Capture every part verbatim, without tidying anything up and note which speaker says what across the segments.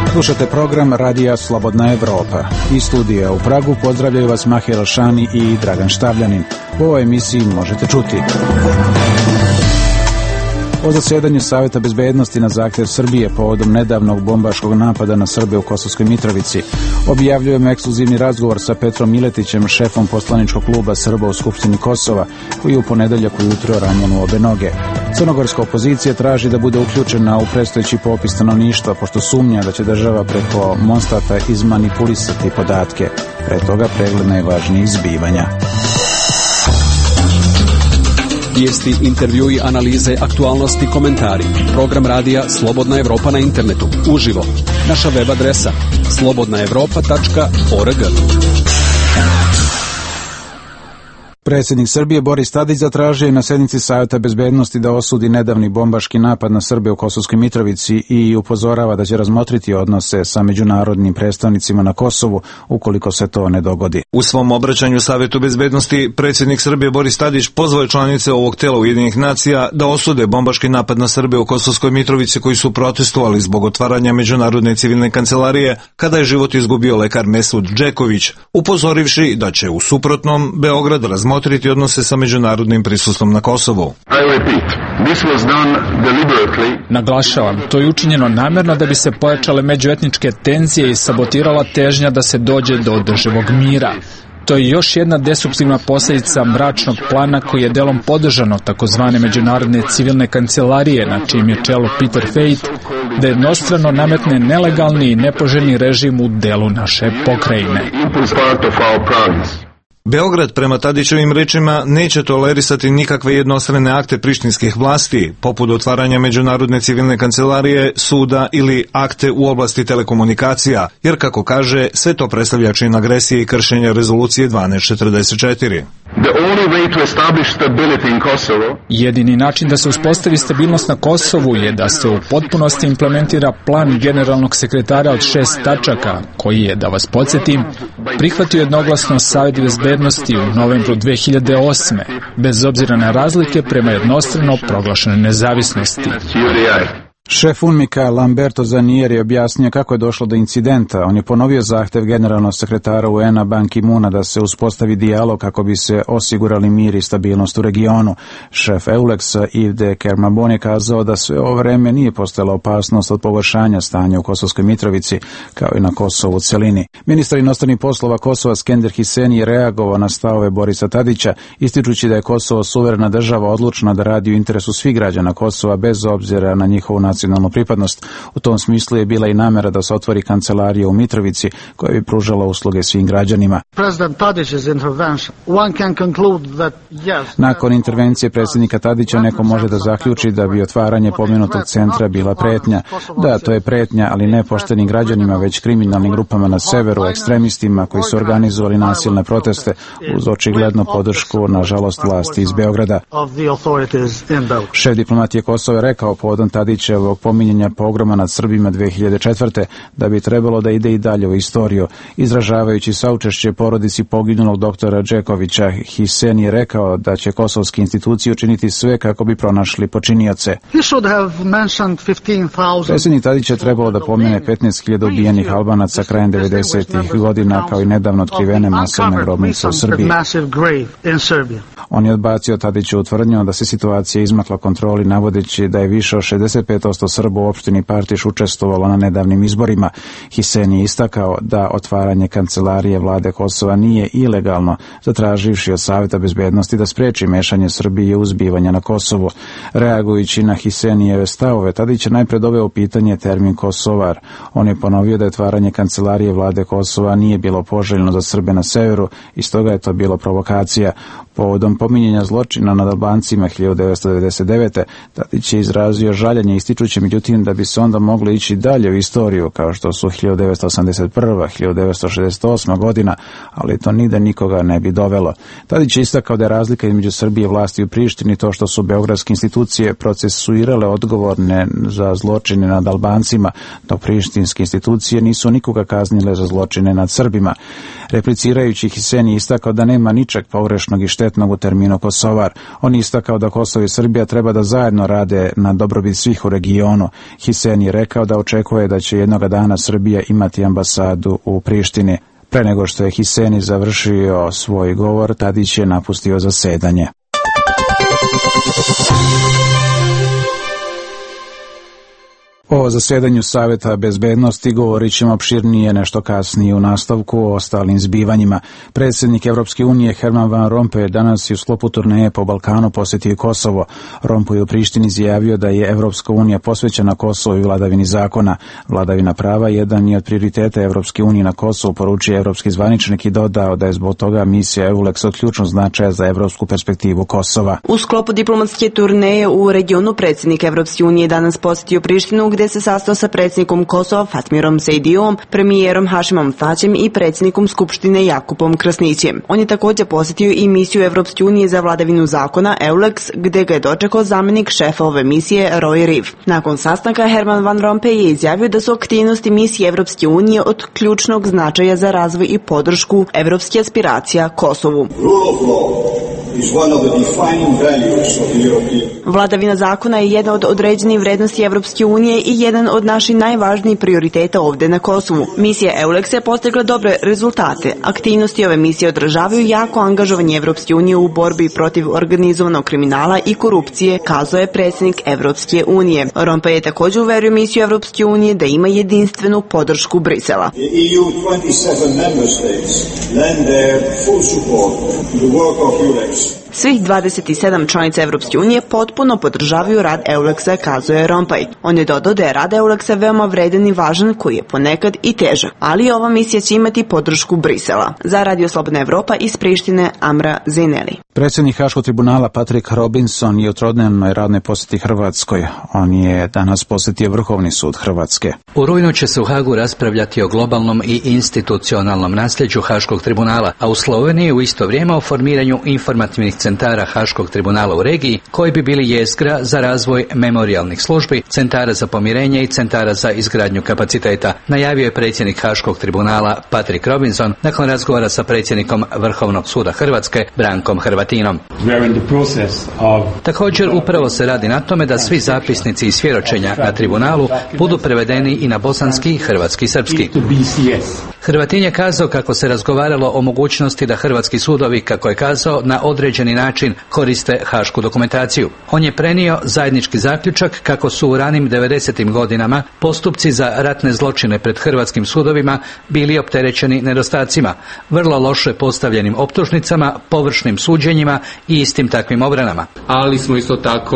Speaker 1: Slušate program Radija Slobodna Evropa. Iz studija u Pragu pozdravljaju vas Mahir Alšani i Dragan Štavljanin. U ovoj emisiji možete čuti: o zasjedanju Saveta bezbednosti na zahtjev Srbije povodom nedavnog bombaškog napada na Srbe u Kosovskoj Mitrovici. Objavljujemo ekskluzivni razgovor sa Petrom Miletićem, šefom poslaničkog kluba Srba u Skupštini Kosova, koji je u ponedeljak ujutro ranjen u obe noge. Crnogorska opozicija traži da bude uključena u predstojeći popis stanovništva, pošto sumnja da će država preko Monstata izmanipulisati podatke. Pre toga pregled najvažnijih zbivanja.
Speaker 2: Vijesti, intervjui, analize, aktualnosti, komentari. Program radija Slobodna Evropa na internetu. Uživo. Naša web adresa slobodna evropa tačka org.
Speaker 1: Predsjednik Srbije Boris Tadić zatražio je na sjednici Saveta bezbednosti da osudi nedavni bombaški napad na Srbe u Kosovskoj Mitrovici i upozorava da će razmotriti odnose sa međunarodnim predstavnicima na Kosovu ukoliko se to ne dogodi.
Speaker 3: U svom obraćanju Savetu bezbednosti predsjednik Srbije Boris Tadić pozvao je članice ovog tela Ujedinjenih nacija da osude bombaški napad na Srbe u Kosovskoj Mitrovici koji su protestovali zbog otvaranja Međunarodne civilne kancelarije kada je život izgubio lekar Mesud Džeković, upozorivši da će u suprotnom Beograd razmotriti odnose sa međunarodnim prisustvom na Kosovu.
Speaker 4: Naglašavam, to je učinjeno namjerno da bi se pojačale međuetničke tenzije i sabotirala težnja da se dođe do održivog mira. To je još jedna destruktivna posljedica mračnog plana koji je delom podržano takozvane Međunarodne civilne kancelarije, na čijem je čelu Peter Fejt, da jednostrano nametne nelegalni i nepoželjni režim u delu naše pokrajine.
Speaker 3: Beograd, prema Tadićevim rečima, neće tolerisati nikakve jednostrane akte prištinskih vlasti, poput otvaranja Međunarodne civilne kancelarije, suda ili akte u oblasti telekomunikacija, jer, kako kaže, sve to predstavlja čin agresije i kršenja rezolucije dvanaest četrdeset četiri.
Speaker 4: Jedini način da se uspostavi stabilnost na Kosovu je da se u potpunosti implementira plan generalnog sekretara od šest tačaka, koji je, da vas podsjetim, prihvatio jednoglasno Savet bezbednosti u novembru dve hiljade osme, bez obzira na razlike prema jednostrano proglašenoj nezavisnosti.
Speaker 1: Šef UNMIK-a Lamberto Zanier je objasnio kako je došlo do incidenta. On je ponovio zahtev generalnog sekretara U N-a Ban Ki-moona da se uspostavi dijalog kako bi se osigurali mir i stabilnost u regionu. Šef EULEX-a Yves de Kermabon je kazao da sve ovo vreme nije postojala opasnost od pogoršanja stanja u Kosovskoj Mitrovici, kao i na Kosovu u celini. Ministar inostranih poslova Kosova Skender Hiseni je reagovao na stavove Borisa Tadića, ističući da je Kosovo suverena država odlučna da radi u interesu svih građana Kosova bez obzira na njihovu nacionalnu pripadnost. U tom smislu je bila i namera da se otvori kancelarija u Mitrovici koja bi pružala usluge svim građanima. Nakon intervencije predsjednika Tadića neko može da zaključi da bi otvaranje pomenutog centra bila pretnja. Da, to je pretnja, ali ne poštenim građanima, već kriminalnim grupama na severu, ekstremistima koji su organizovali nasilne proteste uz očiglednu podršku, nažalost, vlasti iz Beograda. Šef diplomatije Kosova je rekao povodom Tadićevog pominjanja pogroma nad Srbima dve hiljade četvrte da bi trebalo da ide i dalje u istoriju. Izražavajući saučešće porodici poginulog doktora Džekovića, Hiseni je rekao da će kosovske institucije učiniti sve kako bi pronašli počinioce. Predsjednik Tadić je trebalo da pomene petnaest hiljada ubijenih Albanaca krajem devedesetih godina, kao i nedavno otkrivene masovne grobnice u Srbiji. On je odbacio Tadićevu tvrdnju da se situacija izmakla kontroli, navodeći da je više od šezdeset pet posto Srba u opštini Partiš učestvovalo na nedavnim izborima. Hiseni je istakao da otvaranje kancelarije vlade Kosova nije ilegalno, zatraživši od Saveta bezbednosti da spreči mešanje Srbije u zbivanja na Kosovu. Reagujući na Hisenijeve stavove, Tadić je najpred doveo u pitanje termin Kosovar. On je ponovio da je otvaranje kancelarije vlade Kosova nije bilo poželjno za Srbe na severu i stoga je to bilo provokacija. Povodom pominjanja zločina nad Albancima hiljadu devetsto devedeset devete. Tadić je izrazio žaljenje ističući međutim da bi se onda moglo ići dalje u istoriju kao što su hiljadu devetsto osamdeset prva. hiljadu devetsto šezdeset osma godina, ali to nigde nikoga ne bi dovelo. Tadić je istakao da je razlika između Srbije i vlasti u Prištini to što su beogradske institucije procesuirale odgovorne za zločine nad Albancima, dok prištinske institucije nisu nikoga kaznile za zločine nad Srbima. Replicirajući, Hiseni istakao da nema ničeg pogrešnog i štetnog u terminu Kosovar. On istakao da Kosovo i Srbija treba da zajedno rade na dobrobit svih u regionu regionu. Hiseni je rekao da očekuje da će jednoga dana Srbija imati ambasadu u Prištini. Pre nego što je Hiseni završio svoj govor, Tadić je napustio zasedanje. O zasedanju Saveta bezbednosti govorit ćemo opširnije nešto kasnije u nastavku o ostalim zbivanjima. Predsjednik Evropske unije Herman Van Rompuy danas je u sklopu turneje po Balkanu posjetio Kosovo. Rompuy je u Prištini izjavio da je Evropska unija posvećena Kosovu i vladavini zakona. Vladavina prava jedan je od prioriteta Evropske unije na Kosovu, poručio evropski zvaničnik i dodao da je zbog toga misija EULEX od ključnog značaja za evropsku perspektivu Kosova.
Speaker 5: U sklopu diplomatske turneje u regionu predsjednik Evropske unije danas posjetio Prištinu, gdje se sastao sa predsjednikom Kosova Fatmirom Sejdiom, premijerom Hašimom Tačijem i predsjednikom Skupštine Jakupom Krasnićem. On je također posjetio i misiju Evropske unije za vladavinu zakona EULEX, gdje ga je dočekao zamjenik šefa ove misije Roy Reeve. Nakon sastanka Herman Van Rompuy je izjavio da su aktivnosti misije Evropske unije od ključnog značaja za razvoj i podršku evropskih aspiracija Kosovu. Vladavina zakona je jedna od određenih vrednosti Evropske unije i jedan od naših najvažnijih prioriteta ovdje na Kosovu. Misija EULEX je postigla dobre rezultate. Aktivnosti ove misije odražavaju jako angažovanje Evropske unije u borbi protiv organizovanog kriminala i korupcije, kazao je predsjednik Evropske unije. Rompuy je također uverio misiju Evropske unije da ima jedinstvenu podršku Brisela. Svih dvadeset sedam članica Evropske unije potpuno podržavaju rad EULEX-a, kazuje Rompuy. On je dodao da je rad EULEX-a veoma vredan i važan, koji je ponekad i težak, ali ova misija će imati podršku Brisela. Za Radio Slobodna Evropa iz Prištine, Amra Zineli.
Speaker 1: Predsjednik Haškog tribunala Patrick Robinson je u trodnevnoj radnoj posjeti Hrvatskoj. On je danas posjetio Vrhovni sud Hrvatske.
Speaker 6: U rujnu će se u Hagu raspravljati o globalnom i institucionalnom nasljeđu Haškog tribunala, a u Sloveniji u isto vrijeme o formiranju informativnih centara Haškog tribunala u regiji, koji bi bili jezgra za razvoj memorijalnih službi, centara za pomirenje i centara za izgradnju kapaciteta, najavio je predsjednik Haškog tribunala Patrick Robinson nakon razgovora sa predsjednikom Vrhovnog suda Hrvatske Brankom Hrvatinom. Of... Također upravo se radi na tome da svi zapisnici i svjedočenja na tribunalu budu prevedeni i na bosanski, hrvatski i srpski. Hrvatin je kazao kako se razgovaralo o mogućnosti da hrvatski sudovi, kako je kazao, na određeni način koriste hašku dokumentaciju. On je prenio zajednički zaključak kako su u ranim devedesetim godinama postupci za ratne zločine pred hrvatskim sudovima bili opterećeni nedostacima, vrlo loše postavljenim optužnicama, površnim suđenjima i istim takvim obranama.
Speaker 7: Ali smo isto tako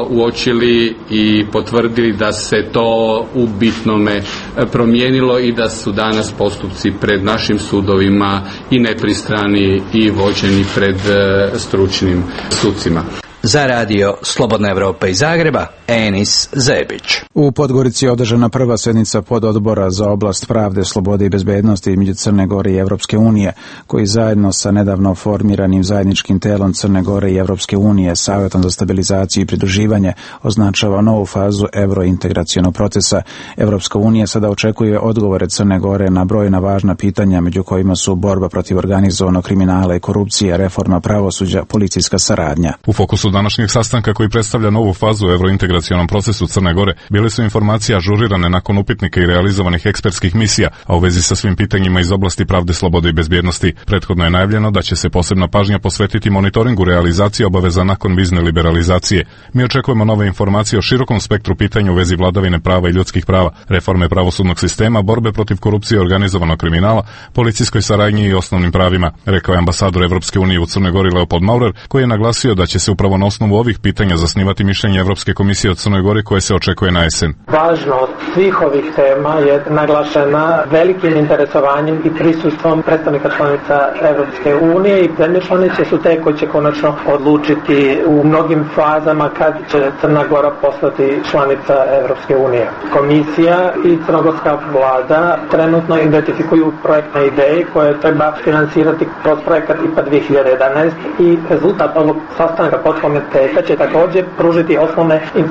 Speaker 7: uočili i potvrdili da se to u bitnome promijenilo i da su danas postupci pred našim sudovima i nepristrani i vođeni pred stručnim sucima.
Speaker 6: Za radio Slobodna Evropa iz Zagreba, Enis Zebić.
Speaker 1: U Podgorici je održana prva sjednica pododbora za oblast pravde, slobode i bezbednosti između Crne Gore i Evropske unije, koji zajedno sa nedavno formiranim zajedničkim telom Crne Gore i Evropske unije, Savjetom za stabilizaciju i pridruživanje, označava novu fazu eurointegracionog procesa. Evropska unija sada očekuje odgovore Crne Gore na brojna važna pitanja, među kojima su borba protiv organizovanog kriminala i korupcije, reforma pravosuđa, policijska saradnja.
Speaker 8: U fokusu današnjeg sastanka, koji predstavlja novu fazu u eurointegracionom procesu Crne Gore, bile su informacije ažurirane nakon upitnika i realizovanih ekspertskih misija, a u vezi sa svim pitanjima iz oblasti pravde, slobode i bezbjednosti. Prethodno je najavljeno da će se posebna pažnja posvetiti monitoringu realizacije obaveza nakon vizne liberalizacije. Mi očekujemo nove informacije o širokom spektru pitanja u vezi vladavine prava i ljudskih prava, reforme pravosudnog sistema, borbe protiv korupcije i organizovanog kriminala, policijskoj saradnji i osnovnim pravima, rekao je ambasador Evropske unije u Crnoj Gori Leopold Maurer, koji je naglasio da će se upravo na osnovu ovih pitanja zasnivati mišljenje Evropske komisije o Crnoj Gori, koje se očekuje na jesen.
Speaker 9: Važno od svih ovih tema je naglašena velikim interesovanjem i prisustvom predstavnika članica Evropske unije, i zemlje članice su te koji će konačno odlučiti u mnogim fazama kad će Crna Gora postati članica Evropske unije. Komisija i crnogorska vlada trenutno identifikuju projektne ideje koje treba finansirati kroz projekat I P A dvije hiljade jedanaest, i rezultat ovog sastanka pod komiteta će također pružiti osnovne informacije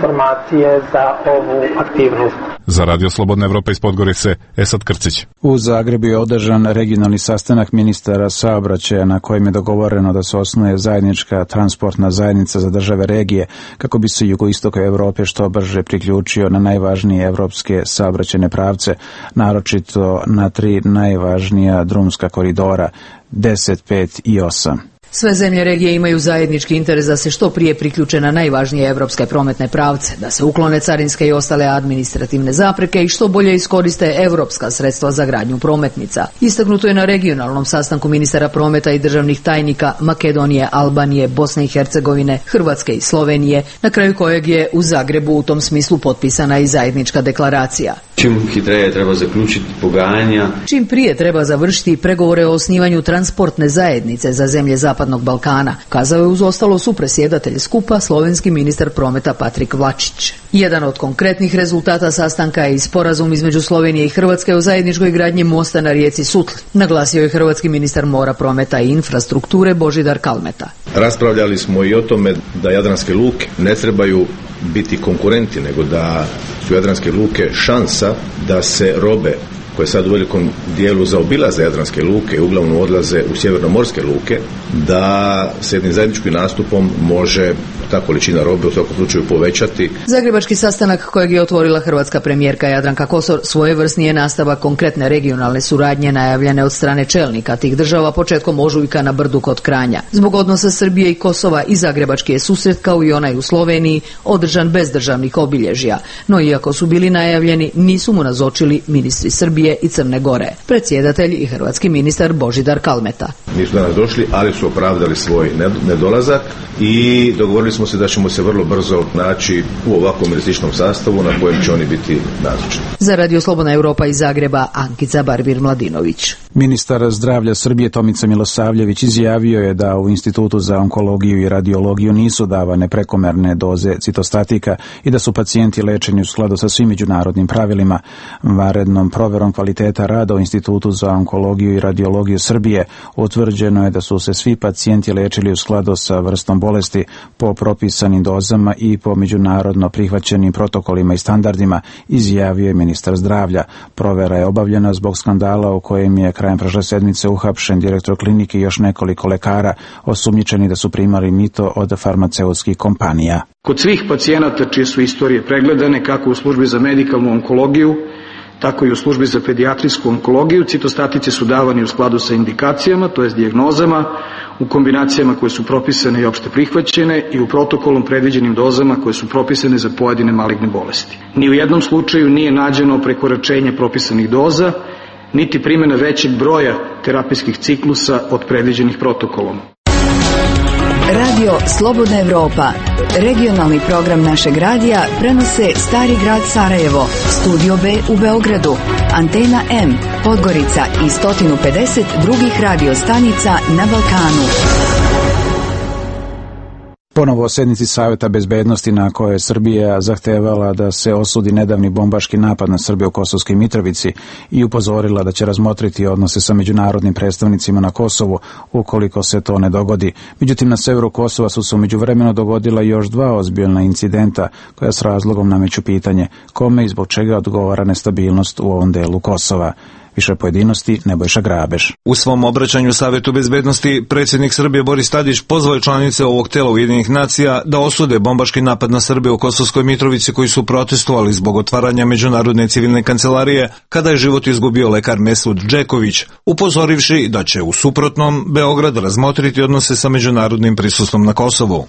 Speaker 9: informacije za ovu aktivnost.
Speaker 8: Za Radio Slobodna Evropa iz Podgorice, Esad Krcić.
Speaker 1: U Zagrebu je održan regionalni sastanak ministara saobraćaja na kojem je dogovoreno da se osnuje zajednička transportna zajednica za države regije kako bi se jugoistok Evrope što brže priključio na najvažnije evropske saobraćajne pravce, naročito na tri najvažnija drumska koridora deset, pet i osam.
Speaker 10: Sve zemlje regije imaju zajednički interes da se što prije priključe na najvažnije evropske prometne pravce, da se uklone carinske i ostale administrativne zapreke i što bolje iskoriste evropska sredstva za gradnju prometnica. Istaknuto je na regionalnom sastanku ministara prometa i državnih tajnika Makedonije, Albanije, Bosne i Hercegovine, Hrvatske i Slovenije, na kraju kojeg je u Zagrebu u tom smislu potpisana i zajednička deklaracija.
Speaker 11: Čim hitreje treba zaključiti pogajanja.
Speaker 10: Čim prije treba završiti pregovore o osnivanju transportne zajednice za zemlje Zapadnog Balkana, kazao je uz ostalo supresjedatelj skupa slovenski ministar prometa Patrik Vlačić. Jedan od konkretnih rezultata sastanka je i sporazum između Slovenije i Hrvatske o zajedničkoj gradnji mosta na rijeci Sutli, naglasio je hrvatski ministar mora, prometa i infrastrukture Božidar Kalmeta.
Speaker 12: Raspravljali smo i o tome da jadranske luke ne trebaju biti konkurenti, nego da su jadranske luke šansa da se robe koje sad u velikom dijelu zaobilaze jadranske luke i uglavnom odlaze u sjevernomorske luke, da se jednim zajedničkim nastupom može ta količina robe u svakom slučaju povećati.
Speaker 10: Zagrebački sastanak kojeg je otvorila hrvatska premijerka Jadranka Kosor svojevrsni je nastavak konkretne regionalne suradnje najavljene od strane čelnika tih država početkom ožujka na Brdu kod Kranja. Zbog odnosa Srbije i Kosova i zagrebački je susret kao i onaj u Sloveniji održan bez državnih obilježja, no iako su bili najavljeni nisu mu nazočili ministri Srbije i Crne Gore, predsjedatelj i hrvatski ministar Božidar Kalmeta.
Speaker 12: Nisu danas došli, ali su opravdali svoj nedolazak i dogovorili smo se da ćemo se vrlo brzo naći u ovakvom ili sličnom sastavu na kojem će oni biti nazočni.
Speaker 10: Za Radio Slobodna Evropa iz Zagreba, Ankica Barbir Mladinović.
Speaker 1: Ministar zdravlja Srbije Tomica Milosavljević izjavio je da u Institutu za onkologiju i radiologiju nisu davane prekomerne doze citostatika i da su pacijenti lečeni u skladu sa svim međunarodnim pravilima. Vanrednom proverom kvaliteta rada u Institutu za onkologiju i radiologiju Srbije utvrđeno je da su se svi pacijenti lečili u skladu sa vrstom bolesti po propisanim dozama i po međunarodno prihvaćenim protokolima i standardima, izjavio je ministar zdravlja. Provera je obavljena zbog skandala u kojem je krajem prošle sedmice uhapšen direktor klinike i još nekoliko lekara osumnjičeni da su primali mito od farmaceutskih kompanija.
Speaker 13: Kod svih pacijenata čije su istorije pregledane, kako u službi za medikalnu onkologiju, tako i u službi za pedijatrijsku onkologiju, citostatici su davani u skladu sa indikacijama, to jest dijagnozama, u kombinacijama koje su propisane i opšte prihvaćene i u protokolom predviđenim dozama koje su propisane za pojedine maligne bolesti. Ni u jednom slučaju nije nađeno prekoračenje propisanih doza, niti primjena većeg broja terapijskih ciklusa od predviđenih protokolom.
Speaker 14: Radio Slobodna Evropa, regionalni program našeg radija, prenose Stari grad Sarajevo, Studio B u Beogradu, Antena M, Podgorica i sto pedeset drugih radio stanica na Balkanu.
Speaker 1: Ponovo o sednici Saveta bezbednosti na kojoj je Srbija zahtevala da se osudi nedavni bombaški napad na Srbiju u Kosovskoj Mitrovici i upozorila da će razmotriti odnose sa međunarodnim predstavnicima na Kosovu ukoliko se to ne dogodi. Međutim, na severu Kosova su se u međuvremenu dogodila još dva ozbiljna incidenta koja s razlogom nameću pitanje kome i zbog čega odgovara nestabilnost u ovom delu Kosova. Više pojedinosti Nebojša Grabež.
Speaker 3: U svom obraćanju Savetu bezbednosti predsjednik Srbije Boris Tadić pozvao je članice ovog tela Ujedinjenih nacija da osude bombaški napad na Srbe u Kosovskoj Mitrovici koji su protestovali zbog otvaranja Međunarodne civilne kancelarije kada je život izgubio lekar Mesud Džeković, upozorivši da će u suprotnom Beograd razmotriti odnose sa međunarodnim prisustvom na Kosovu.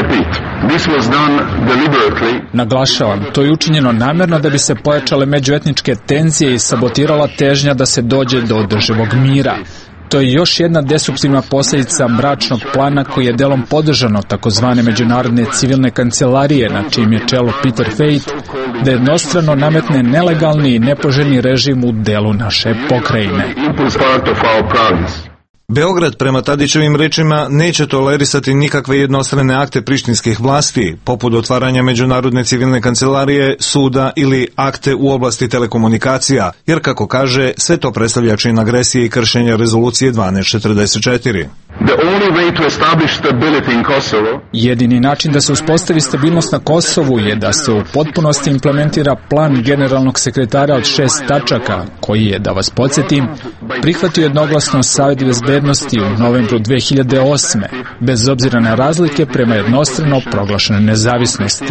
Speaker 4: Naglašavam, to je učinjeno namjerno da bi se pojačale međuetničke tenzije i sabotirala težnja da se dođe do održivog mira. To je još jedna destruktivna posljedica mračnog plana koji je delom podržano takozvane Međunarodne civilne kancelarije na čijem je čelu Peter Fejt, da jednostrano nametne nelegalni i nepoželjni režim u delu naše pokrajine.
Speaker 3: Beograd, prema Tadićevim rečima, neće tolerisati nikakve jednostrane akte prištinskih vlasti, poput otvaranja Međunarodne civilne kancelarije, suda ili akte u oblasti telekomunikacija, jer, kako kaže, sve to predstavlja čin agresije i kršenja rezolucije dvanaest četrdeset četiri.
Speaker 4: Jedini način da se uspostavi stabilnost na Kosovu je da se u potpunosti implementira plan generalnog sekretara od šest tačaka, koji je, da vas podsjetim, prihvatio jednoglasno Savet bezbednosti u novembru dve hiljade osme, bez obzira na razlike prema jednostrano proglašenoj nezavisnosti.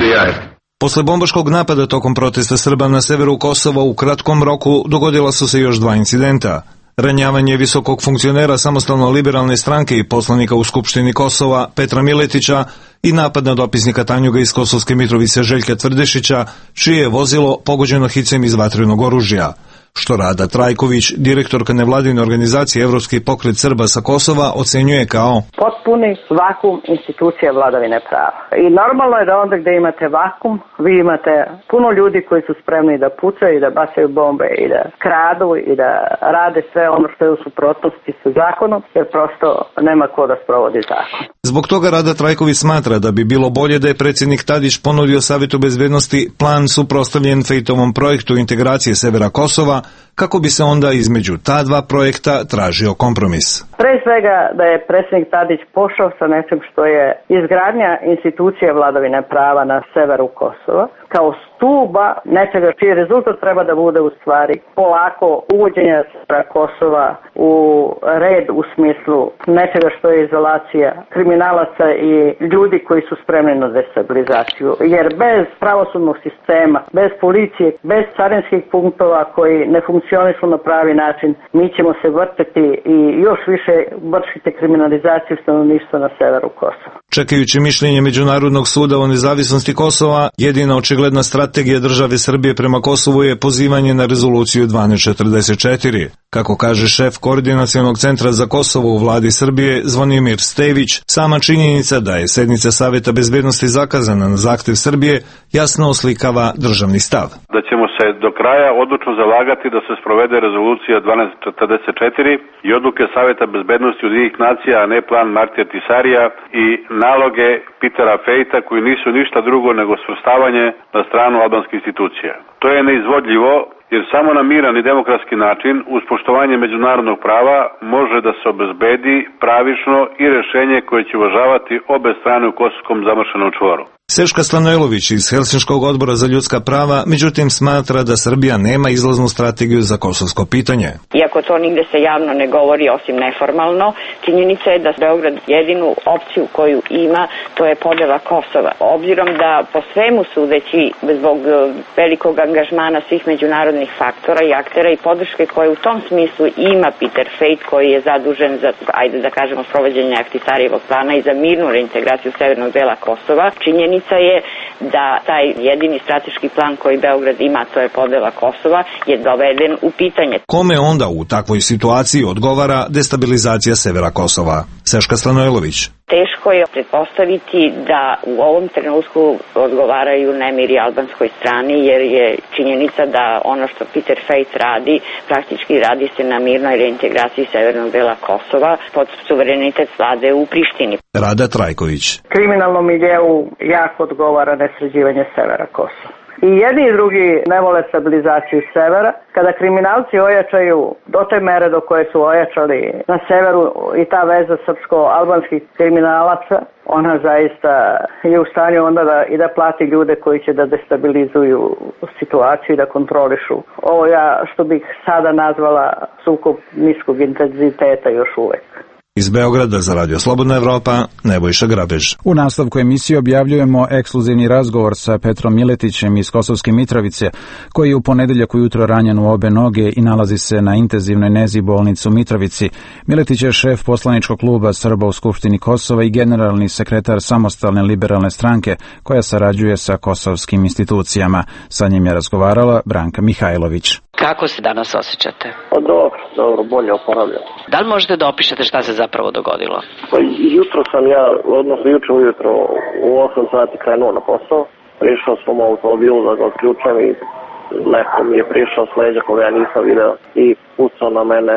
Speaker 3: Posle bombaškog napada tokom protesta Srba na severu Kosova u kratkom roku dogodila su se još dva incidenta. Ranjavanje visokog funkcionera samostalno liberalne stranke i poslanika u Skupštini Kosova Petra Miletića i napad na dopisnika Tanjuga iz Kosovske Mitrovice Željka Tvrdešića, čije je vozilo pogođeno hicem iz vatrenog oružja. Što Rada Trajković, direktorka nevladine organizacije Evropski pokret Srba sa Kosova, ocenjuje kao
Speaker 15: potpuni vakum institucija vladavine prava. I normalno je da onda gde imate vakum, vi imate puno ljudi koji su spremni da pucaju i da bacaju bombe i da kradu i da rade sve ono što je u suprotnosti sa zakonom, jer prosto nema ko da sprovodi zakon.
Speaker 3: Zbog toga Rada Trajković smatra da bi bilo bolje da je predsjednik Tadić ponudio Savetu bezbednosti plan suprotstavljen Fejtovom projektu integracije severa Kosova, kako bi se onda između ta dva projekta tražio kompromis.
Speaker 15: Pre svega da je predsjednik Tadić pošao sa nečim što je izgradnja institucije vladavine prava na severu Kosova, kao stuba nečega čiji rezultat treba da bude u stvari polako uvođenja severa Kosova u red u smislu nečega što je izolacija kriminalaca i ljudi koji su spremni na destabilizaciju. Jer bez pravosudnog sistema, bez policije, bez carinskih punktova koji ne funkcionišu na pravi način, mi ćemo se vrteti i još više vršiti kriminalizaciju stanovništva na severu Kosova.
Speaker 3: Čekajući mišljenje Međunarodnog suda o nezavisnosti Kosova, jedina očigledna strategija države Srbije prema Kosovu je pozivanje na rezoluciju dvanaest četrdeset četiri. Kako kaže šef Koordinacionog centra za Kosovo u vladi Srbije Zvonimir Stević, sama činjenica da je sednica Saveta bezbednosti zakazana na zahtev Srbije jasno oslikava državni stav.
Speaker 16: Da ćemo se do kraja odlučno zalagati da se sprovede rezolucija dvanaest četrdeset četiri i odluke Saveta bezbednosti Ujedinjenih nacija, a ne plan Martija Tisarija i naloge Petera Fejta koji nisu ništa drugo nego svrstavanje na stranu albanskih institucija. To je neizvodljivo, jer samo na miran i demokratski način, uz poštovanje međunarodnog prava, može da se obezbedi pravično i rešenje koje će uvažavati obe strane u kosovskom zamršenom čvoru.
Speaker 3: Seška Stanojlović iz Helsinškog odbora za ljudska prava međutim smatra da Srbija nema izlaznu strategiju za kosovsko pitanje.
Speaker 17: Iako to nigde se javno ne govori osim neformalno, činjenica je da Beograd jedinu opciju koju ima, to je podela Kosova. Obzirom da po svemu sudeći zbog velikog angažmana svih međunarodnih faktora i aktera i podrške koje u tom smislu ima Peter Fejt koji je zadužen za, ajde da kažemo, sprovođenje Ahtisarijevog plana i za mirnu reintegraciju severnog dela Kosova, činjenica je da taj jedini strateški plan koji Beograd ima, to je podela Kosova, je doveden u pitanje.
Speaker 3: Kome onda u takvoj situaciji odgovara destabilizacija severa Kosova? Seška Stanojlović.
Speaker 17: Teško je pretpostaviti da u ovom trenutku odgovaraju nemiri albanskoj strani, jer je činjenica da ono što Peter Fejt radi, praktički radi se na mirnoj reintegraciji severnog dela Kosova pod suverenitet vlade u Prištini.
Speaker 3: Rada Trajković.
Speaker 15: Kriminalnom miljeu jako odgovara nesređivanje severa Kosova. I jedni i drugi ne vole stabilizaciju severa. Kada kriminalci ojačaju do te mere do koje su ojačali na severu i ta veza srpsko-albanskih kriminalaca, ona zaista je u stanju onda da, i da plati ljude koji će da destabilizuju situaciju i da kontrolišu. Ovo ja što bih sada nazvala sukob niskog intenziteta još uvek.
Speaker 3: Iz Beograda za Radio Slobodna Evropa, Nebojša Grabež.
Speaker 1: U nastavku emisije objavljujemo ekskluzivni razgovor sa Petrom Miletićem iz Kosovske Mitrovice, koji je u ponedeljak ujutro ranjen u obe noge i nalazi se na intenzivnoj nezi bolnici u Mitrovici. Miletić je šef poslaničkog kluba Srba u Skupštini Kosova i generalni sekretar samostalne liberalne stranke koja sarađuje sa kosovskim institucijama. Sa njim je razgovarala Branka Mihajlović.
Speaker 18: Kako se danas osjećate?
Speaker 19: Pa dobro, dobro, bolje oporavljam.
Speaker 18: Da li možete da opišete šta se zapravo dogodilo?
Speaker 19: Pa jutro sam ja, odnosno juče ujutro u osam sati krenuo na posao. Prišao sam u automobilu da ga odključam i neko mi je prišao s leđa koga ja nisam video i pucao na mene,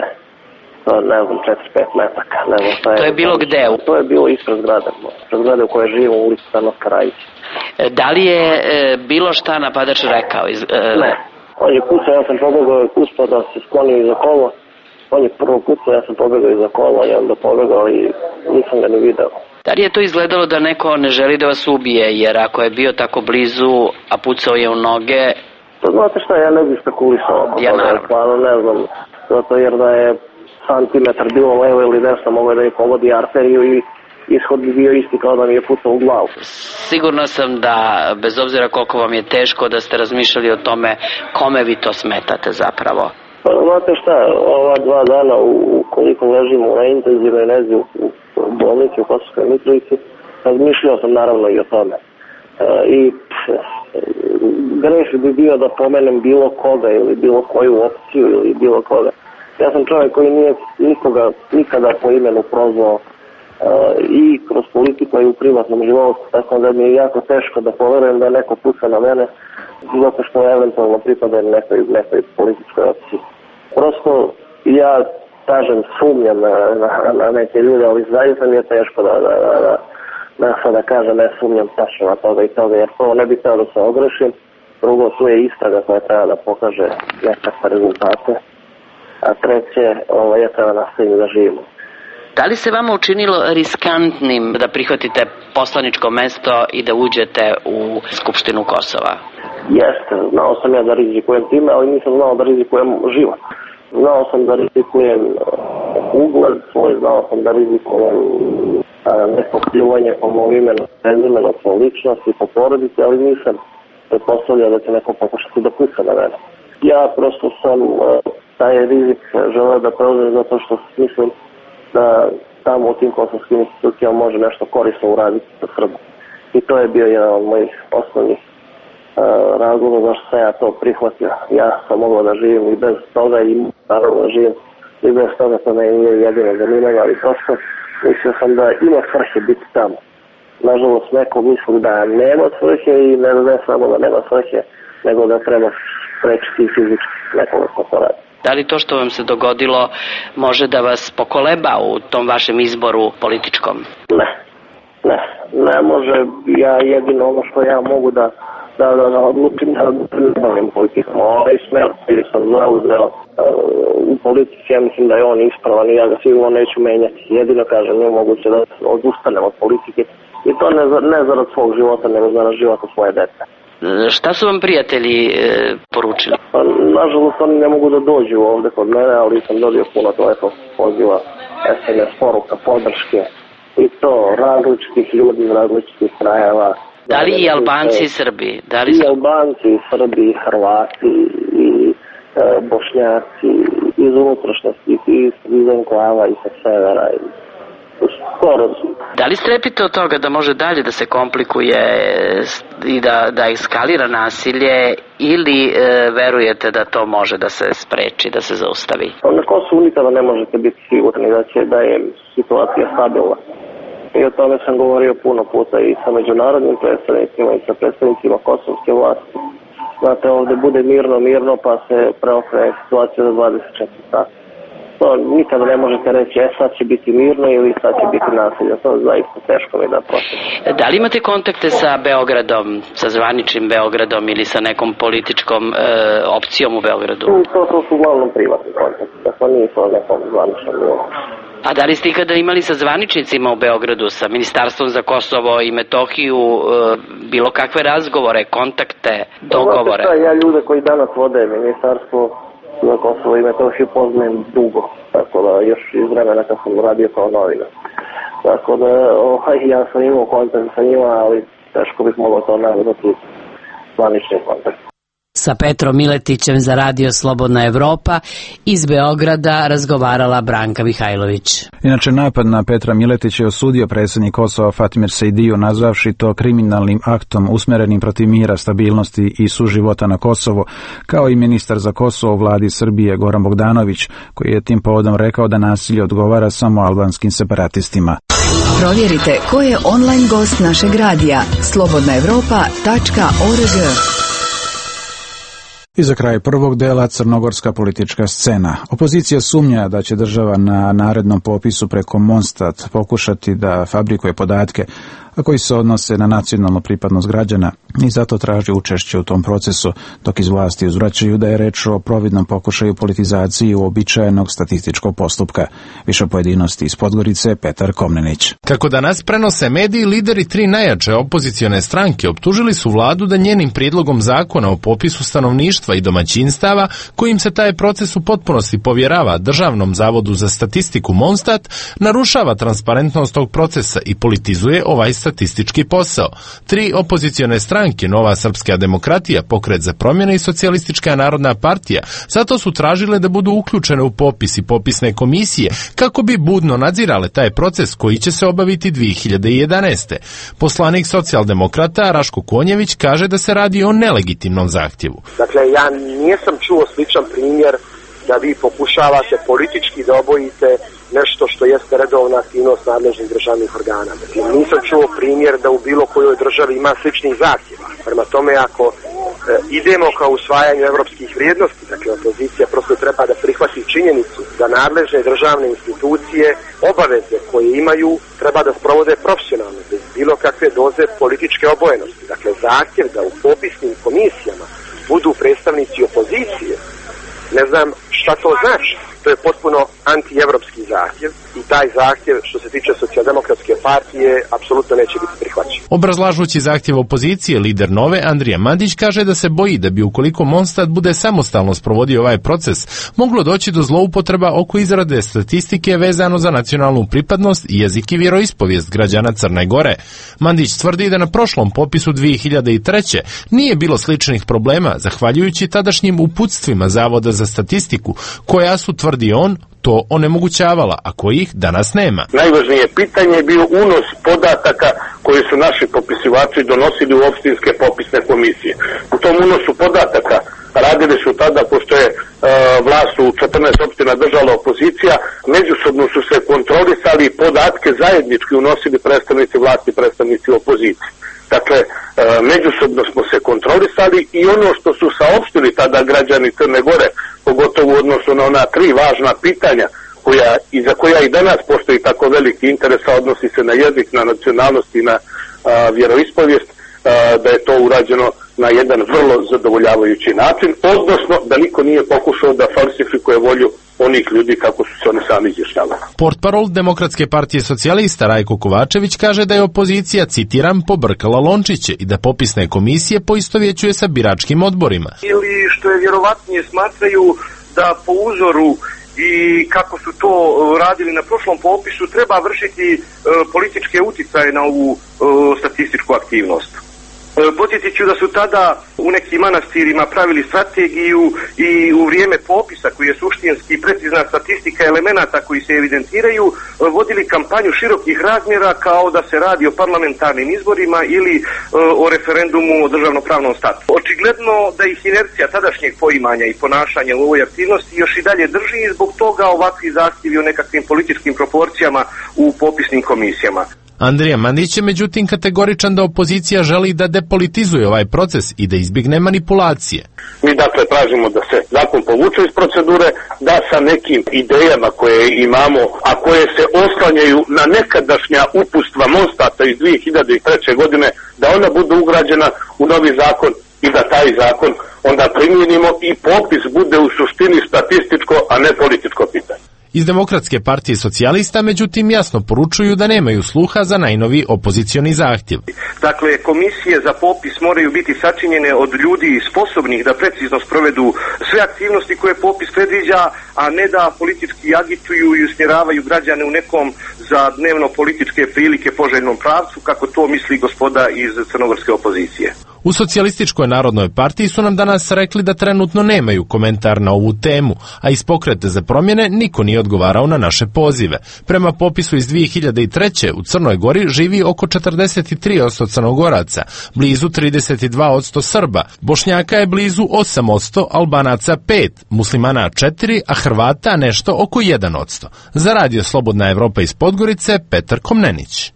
Speaker 19: ne znam, četiri pet metaka. Ne znam šta je.
Speaker 18: To je bilo gde?
Speaker 19: To je bilo ispred zgrade, ispred zgrade u kojoj živim u ulici Stanos Karajić.
Speaker 18: Da li je e, bilo šta napadač rekao? Iz, e...
Speaker 19: Ne. On je kucao, ja sam probao uspao da se skloni iza kolo On je prvo pucao, ja sam pobegao iza kola i onda pobegao i nisam ga ni video.
Speaker 18: Da li je to izgledalo da neko ne želi da vas ubije, jer ako je bio tako blizu, a pucao je u noge...
Speaker 19: Pa znate šta, ja ne bih spekulisao.
Speaker 18: Ja naravno.
Speaker 19: Pa ne znam, zato jer da je santimetar bilo levo ili desno, mogo da je pogodi arteriju i ishod bi bio isti kao da mi je pucao u glavu.
Speaker 18: Sigurno sam da, bez obzira koliko vam je teško, da ste razmišljali o tome kome vi to smetate zapravo.
Speaker 19: Pa znate šta, ova dva dana u koliko ležimo na intenzivnoj nezi u bolnici u Kosovskoj Mitrovici, razmišljao sam naravno i o tome. E, I greš bi bio da pomenem bilo koga ili bilo koju opciju ili bilo koga. Ja sam čovjek koji nije nikoga nikada po imenu prozvao i kroz politiku i u privatnom životu, tako da mi je jako teško da poverujem da neko puca na mene zato što eventualno pripada nekoj, nekoj političkoj opciji. Prosto ja, kažem, sumnjam na, na, na neke ljude, ali zaista mi je teško da, da, da, da, da sada kažem ne sumnjam tačno na toga i toga, jer to ne bi trebao da se ogrešim. Drugo, tu je istraga koja treba da pokaže nekakve rezultate, a treće, ovo, ja treba nastavim da živim.
Speaker 18: Da li se vama učinilo riskantnim da prihvatite poslaničko mesto i da uđete u Skupštinu Kosova?
Speaker 19: Jeste, znao sam ja da rizikujem time, ali nisam znao da rizikujem život. Znao sam da rizikujem ugled svoj, znao sam da rizikujem neko pljuvanje po mom imenu, prezimenu, po ličnosti, po porodici, ali nisam pretpostavljao da će neko pokušati da puca na mene. Ja prosto sam taj rizik želeo da preuzem zato što mislim da tamo u tim kosovskim institucijama može nešto korisno uraditi za Srbu. I to je bio jedan od mojih osnovnih uh, razloga zašto sam ja to prihvatio. Ja sam mogao da živim i bez toga i naravno da živim i bez toga, to ne je jedino zanimljivo, ali prosto mislio sam da ima svrhe biti tamo. Nažalost, neko misli da nema svrhe i ne, ne samo da nema svrhe, nego da treba sprečiti fizički nekoga ko to radi.
Speaker 18: Da li to što vam se dogodilo može da vas pokoleba u tom vašem izboru političkom?
Speaker 19: Ne, ne, ne može. Ja jedino ono što ja mogu da, da, da, da odlučim da ne bavim politikom. Ovaj smer ili sam zauzeo uh, u politici, ja mislim da je on ispravan i ja ga sigurno neću menjati. Jedino kažem, ne moguće da odustanem od politike i to ne, ne zarad svog života, nego zarad života svoje dece.
Speaker 18: Šta su vam prijatelji e, poručili?
Speaker 19: Pa, nažalost, oni ne mogu da dođu ovde kod mene, ali sam dobio puno telefonskih poziva, es em es poruka, podrške i to različitih ljudi iz različitih krajeva.
Speaker 18: Da li i Albanci i Srbi? Da li
Speaker 19: I Albanci, i Srbi, i Hrvati, i e, Bošnjaci, iz unutrašnjosti, i iz enklava, i sa severa, i skoro.
Speaker 18: Da li strepite od toga da može dalje da se komplikuje i da, da eskalira nasilje ili e, verujete da to može da se spreči, da se zaustavi?
Speaker 19: Na Kosovu nikada ne možete biti sigurni da će da je situacija stabilna. I o tome sam govorio puno puta i sa međunarodnim predstavnicima i sa predstavnicima kosovske vlasti. Znate, ovde bude mirno, mirno, pa se preokrene situacija za dvadeset četiri sata. To nikada ne možete reći, e sad će biti mirno ili sad će biti nasilje. To je zaista teško mi da prosim.
Speaker 18: Da li imate kontakte sa Beogradom, sa zvaničnim Beogradom ili sa nekom političkom e, opcijom u Beogradu?
Speaker 19: To, to su uglavnom privatni kontakti, tako nije to nekom zvaničnom nivou.
Speaker 18: A da li ste ikada imali sa zvaničnicima u Beogradu, sa Ministarstvom za Kosovo i Metohiju, e, bilo kakve razgovore, kontakte, dogovore?
Speaker 19: Znate šta, ja ljude koji danas vode ministarstvo za Kosovo i Metohiju poznajem dugo, tako da još iz vremena kad sam radio kao novinar. Tako da oh, ja sam imao kontakt sa njima, ali teško bih mogao to nazvati zvanični kontakt.
Speaker 20: Sa Petrom Miletićem za Radio Slobodna Evropa iz Beograda razgovarala Branka Mihajlović.
Speaker 1: Inače, napad na Petra Miletića je osudio predsjednik Kosova Fatmir Sejdiju, nazvavši to kriminalnim aktom usmjerenim protiv mira, stabilnosti i suživota na Kosovo, kao i ministar za Kosovo u vladi Srbije Goran Bogdanović, koji je tim povodom rekao da nasilje odgovara samo albanskim separatistima.
Speaker 14: Provjerite ko je online gost našeg radija slobodna evropa tačka org.
Speaker 1: I za kraj prvog dela crnogorska politička scena. Opozicija sumnja da će država na narednom popisu preko Monstat pokušati da fabrikuje podatke, a koji se odnose na nacionalnu pripadnost građana i zato traži učešće u tom procesu, dok iz vlasti uzvraćaju da je reč o providnom pokušaju politizacije uobičajenog statističkog postupka. Više pojedinosti iz Podgorice, Petar Komnenić.
Speaker 21: Kako danas prenose mediji, lideri tri najjače opozicione stranke optužili su vladu da njenim prijedlogom zakona o popisu stanovništva i domaćinstava, kojim se taj proces u potpunosti povjerava Državnom zavodu za statistiku Monstat, narušava transparentnost tog procesa i politizuje ovaj statistički posao. Tri opozicione stranke, Nova srpska demokratija, Pokret za promjene i Socijalistička narodna partija, zato su tražile da budu uključene u popis i popisne komisije kako bi budno nadzirale taj proces koji će se obaviti dvije hiljade jedanaeste. Poslanik socijaldemokrata Raško Konjević kaže da se radi o nelegitimnom zahtjevu.
Speaker 22: Dakle, ja nisam čuo sličan primjer da vi pokušavate politički da obojite nešto što jeste redovna aktivnost nadležnih državnih organa. Dakle, nisam čuo primjer da u bilo kojoj državi ima sličnih zahtjeva. Prema tome, ako e, idemo ka usvajanju evropskih vrijednosti, dakle, opozicija prosto treba da prihvati činjenicu da nadležne državne institucije obaveze koje imaju treba da sprovode profesionalno, bez bilo kakve doze političke obojenosti. Dakle, zahtjev da u popisnim komisijama budu predstavnici opozicije, ne znam šta to znači. To je potpuno antievropski zahtjev i taj zahtjev što se tiče socijaldemokratske partije apsolutno neće biti prihvaćen.
Speaker 21: Obrazlažući zahtjev opozicije, lider Nove Andrija Mandić kaže da se boji da bi ukoliko Monstat bude samostalno sprovodio ovaj proces, moglo doći do zloupotreba oko izrade statistike vezano za nacionalnu pripadnost, jezik i vjeroispovijest građana Crne Gore. Mandić tvrdi da na prošlom popisu dvije hiljade treće. nije bilo sličnih problema zahvaljujući tadašnjim uputstvima Zavoda za statistiku, koja su, tvrdi on, to onemogućavala, a kojih danas nema.
Speaker 23: Najvažnije pitanje je bio unos podataka koje su naši popisivači donosili u opštinske popisne komisije. U tom unosu podataka radili su tada, pošto je e, vlast u četrnaest opština držala opozicija, međusobno su se kontrolisali i podatke zajednički unosili predstavnici vlasti i predstavnici opozicije. Dakle, e, međusobno smo se kontrolisali i ono što su saopštili tada građani Crne Gore, pogotovo u odnosu na ona tri važna pitanja koja, i za koja i danas postoji tako veliki interes, a odnosi se na jezik, na nacionalnost i na a, vjeroispovijest, a, da je to urađeno na jedan vrlo zadovoljavajući način, odnosno da niko nije pokušao da falsifikuje volju onih ljudi kako su se oni sami izjašnjavali.
Speaker 21: Portparol Demokratske partije socijalista Rajko Kovačević kaže da je opozicija, citiram, pobrkala lončiće i da popisne komisije poistovjećuje sa biračkim odborima.
Speaker 22: Ili što je vjerovatnije smatraju da po uzoru i kako su to radili na prošlom popisu treba vršiti e, političke uticaje na ovu e, statističku aktivnost. Podsjetit ću da su tada u nekim manastirima pravili strategiju i u vrijeme popisa, koji je suštinski i precizna statistika elemenata koji se evidentiraju, vodili kampanju širokih razmjera kao da se radi o parlamentarnim izborima ili e, o referendumu o državnopravnom statusu. Očigledno da ih inercija tadašnjeg poimanja i ponašanja u ovoj aktivnosti još i dalje drži i zbog toga ovakvi zahtjevi o nekakvim političkim proporcijama u popisnim komisijama.
Speaker 21: Andrija Mandić je međutim kategoričan da opozicija želi da depolitizuje ovaj proces i da izbjegne manipulacije.
Speaker 23: Mi dakle tražimo da se zakon povuče iz procedure, da sa nekim idejama koje imamo, a koje se oslanjaju na nekadašnja upustva Monstata iz dvije hiljade treće. godine, da ona budu ugrađena u novi zakon i da taj zakon onda primijenimo i popis bude u suštini statističko, a ne političko pitanje.
Speaker 21: Iz Demokratske partije socijalista, međutim, jasno poručuju da nemaju sluha za najnoviji opozicioni zahtjev.
Speaker 22: Dakle, komisije za popis moraju biti sačinjene od ljudi sposobnih da precizno sprovedu sve aktivnosti koje popis predviđa, a ne da politički agituju i usmjeravaju građane u nekom za dnevno političke prilike poželjnom pravcu, kako to misli gospoda iz crnogorske opozicije.
Speaker 21: U Socijalističkoj narodnoj partiji su nam danas rekli da trenutno nemaju komentar na ovu temu, a iz Pokreta za promjene niko nije odgovarao na naše pozive. Prema popisu iz dvije hiljade treće. u Crnoj Gori živi oko četrdeset tri posto Crnogoraca, blizu trideset dva posto Srba, Bošnjaka je blizu osam posto, Albanaca pet, Muslimana četiri, a Hrvata nešto oko jedan posto. Za Radio Slobodna Evropa iz Podgorice, Petar Komnenić.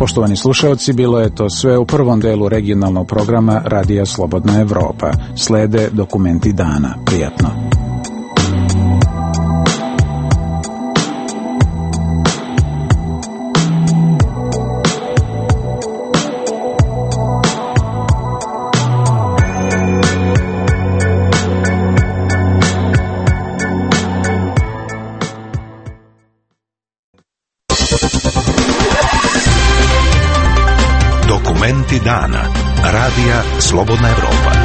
Speaker 1: Poštovani slušalci, bilo je to sve u prvom delu regionalnog programa Radija Slobodna Evropa. Slede dokumenti dana. Prijatno.
Speaker 2: Dokumenti dana. Radija Slobodna Evropa.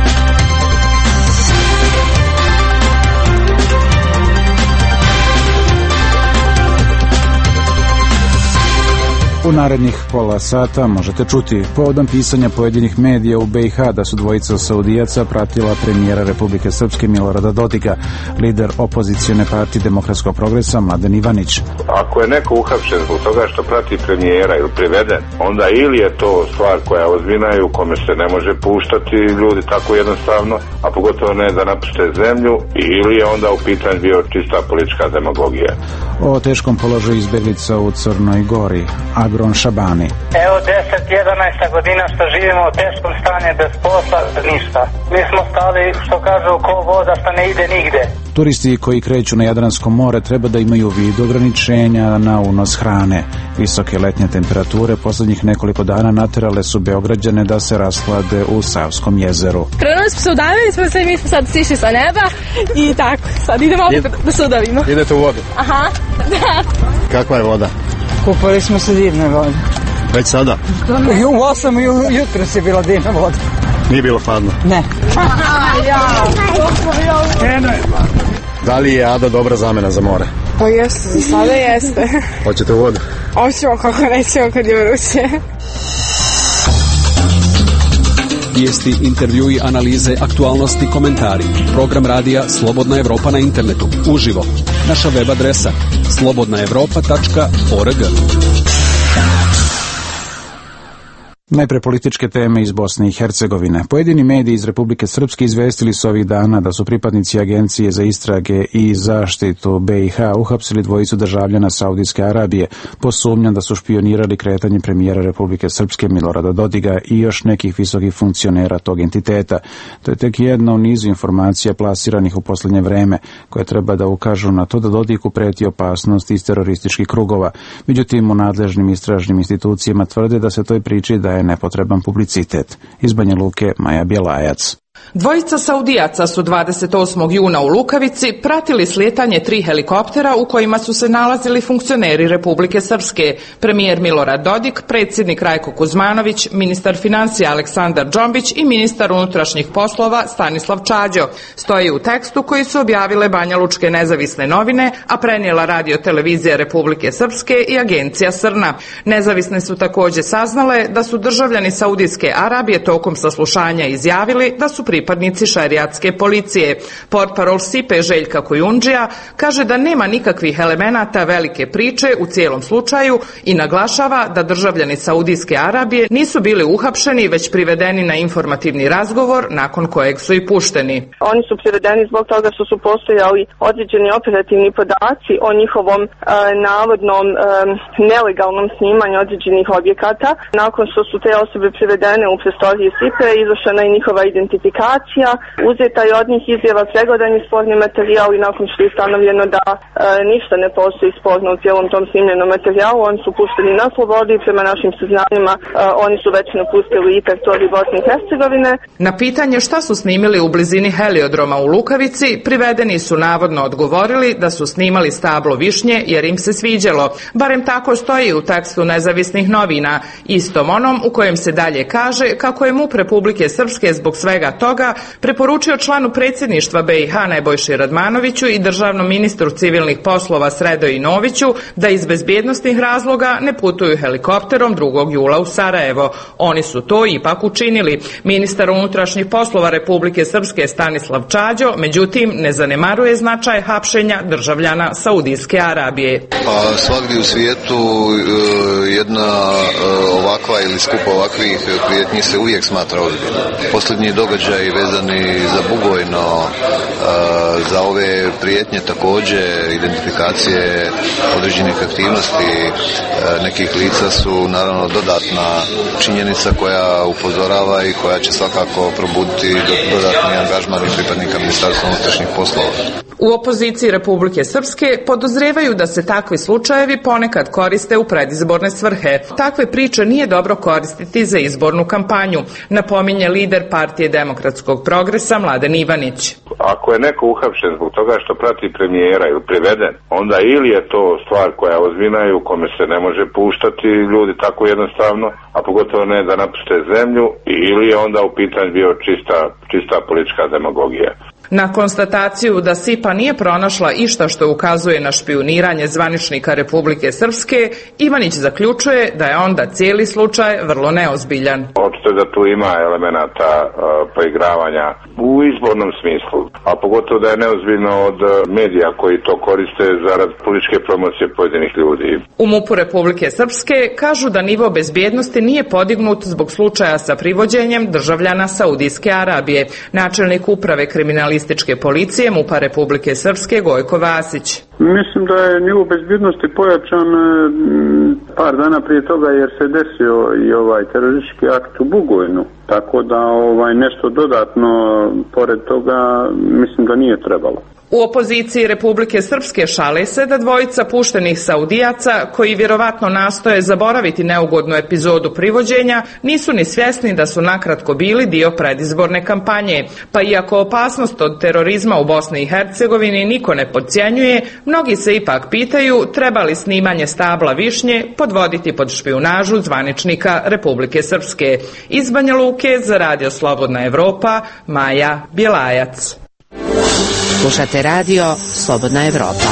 Speaker 1: U narednih pola sata možete čuti povodom pisanja pojedinih medija u B i H da su dvojica Saudijaca pratila premijera Republike Srpske Milorada Dodika, lider opozicione partije Demokratskog progresa Mladen Ivanić.
Speaker 5: Ako je neko uhapšen zbog toga što prati premijera ili priveden, onda ili je to stvar koja je ozbiljna i u kome se ne može puštati ljudi tako jednostavno, a pogotovo ne da napušte zemlju, ili je onda u pitanju bio čista politička demagogija.
Speaker 1: O teškom položaju izbjeglica u Crnoj Gori, Agron Šabani.
Speaker 7: Evo deset jedanaest godina što živimo u teškom stanju, bez posla, bez ništa. Mi smo stali, što kažu, ko voda što ne ide nigde.
Speaker 1: Turisti koji kreću na Jadransko more treba da imaju u vidu ograničenja na unos hrane. Visoke letnje temperature poslednjih nekoliko dana naterale su Beograđane da se rashlade u Savskom jezeru.
Speaker 24: Krenuli smo se udavili, smo se, mi smo sad sišli sa neba i tako, sad idemo opet da se udavimo.
Speaker 25: Idete u vodu?
Speaker 24: Aha, da.
Speaker 25: Kakva je voda?
Speaker 26: Kupali smo se divne vode.
Speaker 25: Već sada?
Speaker 26: U osam jutro se bila divna voda.
Speaker 25: Nije bilo hladno?
Speaker 26: Ne.
Speaker 25: Da li je Ada dobra zamena za more?
Speaker 24: Pa jeste, za sada jeste.
Speaker 25: Hoćete u vodu?
Speaker 24: Hoćemo kako nećemo kad je vruće.
Speaker 27: Vijesti, intervjui, analize, aktualnosti, komentari. Program radija Slobodna Evropa na internetu. Uživo. Naša web adresa slobodna evropa tačka org.
Speaker 1: Najpre političke teme iz Bosne i Hercegovine. Pojedini mediji iz Republike Srpske izvestili su ovih dana da su pripadnici Agencije za istrage i zaštitu B i H uhapsili dvojicu državljana Saudijske Arabije po sumnjam da su špionirali kretanje premijera Republike Srpske Milorada Dodiga i još nekih visokih funkcionera tog entiteta. To je tek jedna u nizu informacija plasiranih u posljednje vreme koje treba da ukažu na to da Dodiku preti opasnost iz terorističkih krugova. Međutim, u nadležnim istražnim institucijama tvrde da se toj priči da je nepotreban publicitet. Iz Banja Luke, Maja Bjelajac.
Speaker 28: Dvojica Saudijaca su dvadeset osmog juna u Lukavici pratili slijetanje tri helikoptera u kojima su se nalazili funkcioneri Republike Srpske, premijer Milorad Dodik, predsjednik Rajko Kuzmanović, ministar financija Aleksandar Džombić i ministar unutrašnjih poslova Stanislav Čađo. Stoji u tekstu koji su objavile Banjalučke nezavisne novine, a prenijela radio televizija Republike Srpske i agencija Srna. Nezavisne su također saznale da su državljani Saudijske Arabije tokom saslušanja izjavili da su pripadnici šerijatske policije. Portparol Sipe Željka Kojundžija kaže da nema nikakvih elemenata velike priče u cijelom slučaju i naglašava da državljani Saudijske Arabije nisu bili uhapšeni već privedeni na informativni razgovor nakon kojeg su i pušteni.
Speaker 29: Oni su privedeni zbog toga što su postojali određeni operativni podaci o njihovom e, navodnom e, nelegalnom snimanju određenih objekata. Nakon što su te osobe privedene u prostorije Sipe, izvršena je njihova identifikacija, uzeta je od njih izjava, pregledan je sporni materijal i nakon što je ustanovljeno da e, ništa ne postoji sporno u cijelom tom snimljenom materijalu, oni su pušteni na slobodu i prema našim saznanjima e, oni su već napustili i teritoriju Bosne i Hercegovine.
Speaker 28: Na pitanje šta su snimili u blizini heliodroma u Lukavici, privedeni su navodno odgovorili da su snimali stablo višnje jer im se sviđalo. Barem tako stoji u tekstu nezavisnih novina, istom onom u kojem se dalje kaže kako je MUP Republike Srpske zbog svega toga preporučio članu predsjedništva B i H Nebojši Radmanoviću i državnom ministru civilnih poslova Sredoji Noviću da iz bezbjednosnih razloga ne putuju helikopterom drugog jula u Sarajevo. Oni su to ipak učinili. Ministar unutrašnjih poslova Republike Srpske Stanislav Čađo, međutim, ne zanemaruje značaj hapšenja državljana Saudijske Arabije.
Speaker 30: Pa svagdje u svijetu
Speaker 4: jedna ovakva ili skup ovakvih prijetnji se uvijek smatra ozbiljno. Posljednji događaji vezani za Bugojno, za ove prijetnje također, identifikacije određenih aktivnosti nekih lica su naravno dodatna činjenica koja upozorava i koja će svakako probuditi dodatni angažman i pripadnika Ministarstva unutrašnjih poslova.
Speaker 28: U opoziciji Republike Srpske podozrevaju da se takvi slučajevi ponekad koriste u predizborne svrhe. Takve priče nije dobro koristiti za izbornu kampanju, napominje lider Partije demokratskog progresa Mladen Ivanić.
Speaker 5: Ako je neko uhapšen zbog toga što prati premijera ili priveden, onda ili je to stvar koja je ozbiljna i u kome se ne može puštati ljudi tako jednostavno, a pogotovo ne da napuste zemlju, ili je onda u pitanju bio čista, čista politička demagogija.
Speaker 28: Na konstataciju da S I P A nije pronašla išta što ukazuje na špijuniranje zvaničnika Republike Srpske, Ivanić zaključuje da je onda cijeli slučaj vrlo neozbiljan.
Speaker 5: Očito je da tu ima elemenata uh, poigravanja u izbornom smislu, a pogotovo da je neozbiljno od medija koji to koriste zarad političke promocije pojedinih ljudi.
Speaker 28: U MUP-u Republike Srpske kažu da nivo bezbjednosti nije podignut zbog slučaja sa privođenjem državljana Saudijske Arabije. Načelnik uprave kriminalističke policije MUP-a Republike Srpske Gojko Vasić.
Speaker 6: Mislim da je nivo bezbjednosti pojačan par dana prije toga jer se desio i ovaj teroristički akt u Bugojnu. Tako da ovaj nešto dodatno pored toga mislim da nije trebalo.
Speaker 28: U opoziciji Republike Srpske šale se da dvojica puštenih Saudijaca, koji vjerovatno nastoje zaboraviti neugodnu epizodu privođenja, nisu ni svjesni da su nakratko bili dio predizborne kampanje. Pa iako opasnost od terorizma u Bosni i Hercegovini niko ne podcjenjuje, mnogi se ipak pitaju treba li snimanje stabla višnje podvoditi pod špijunažu zvaničnika Republike Srpske. Iz Banja Luke za Radio Slobodna Evropa, Maja Bjelajac.
Speaker 8: Slušate radio Slobodna Evropa.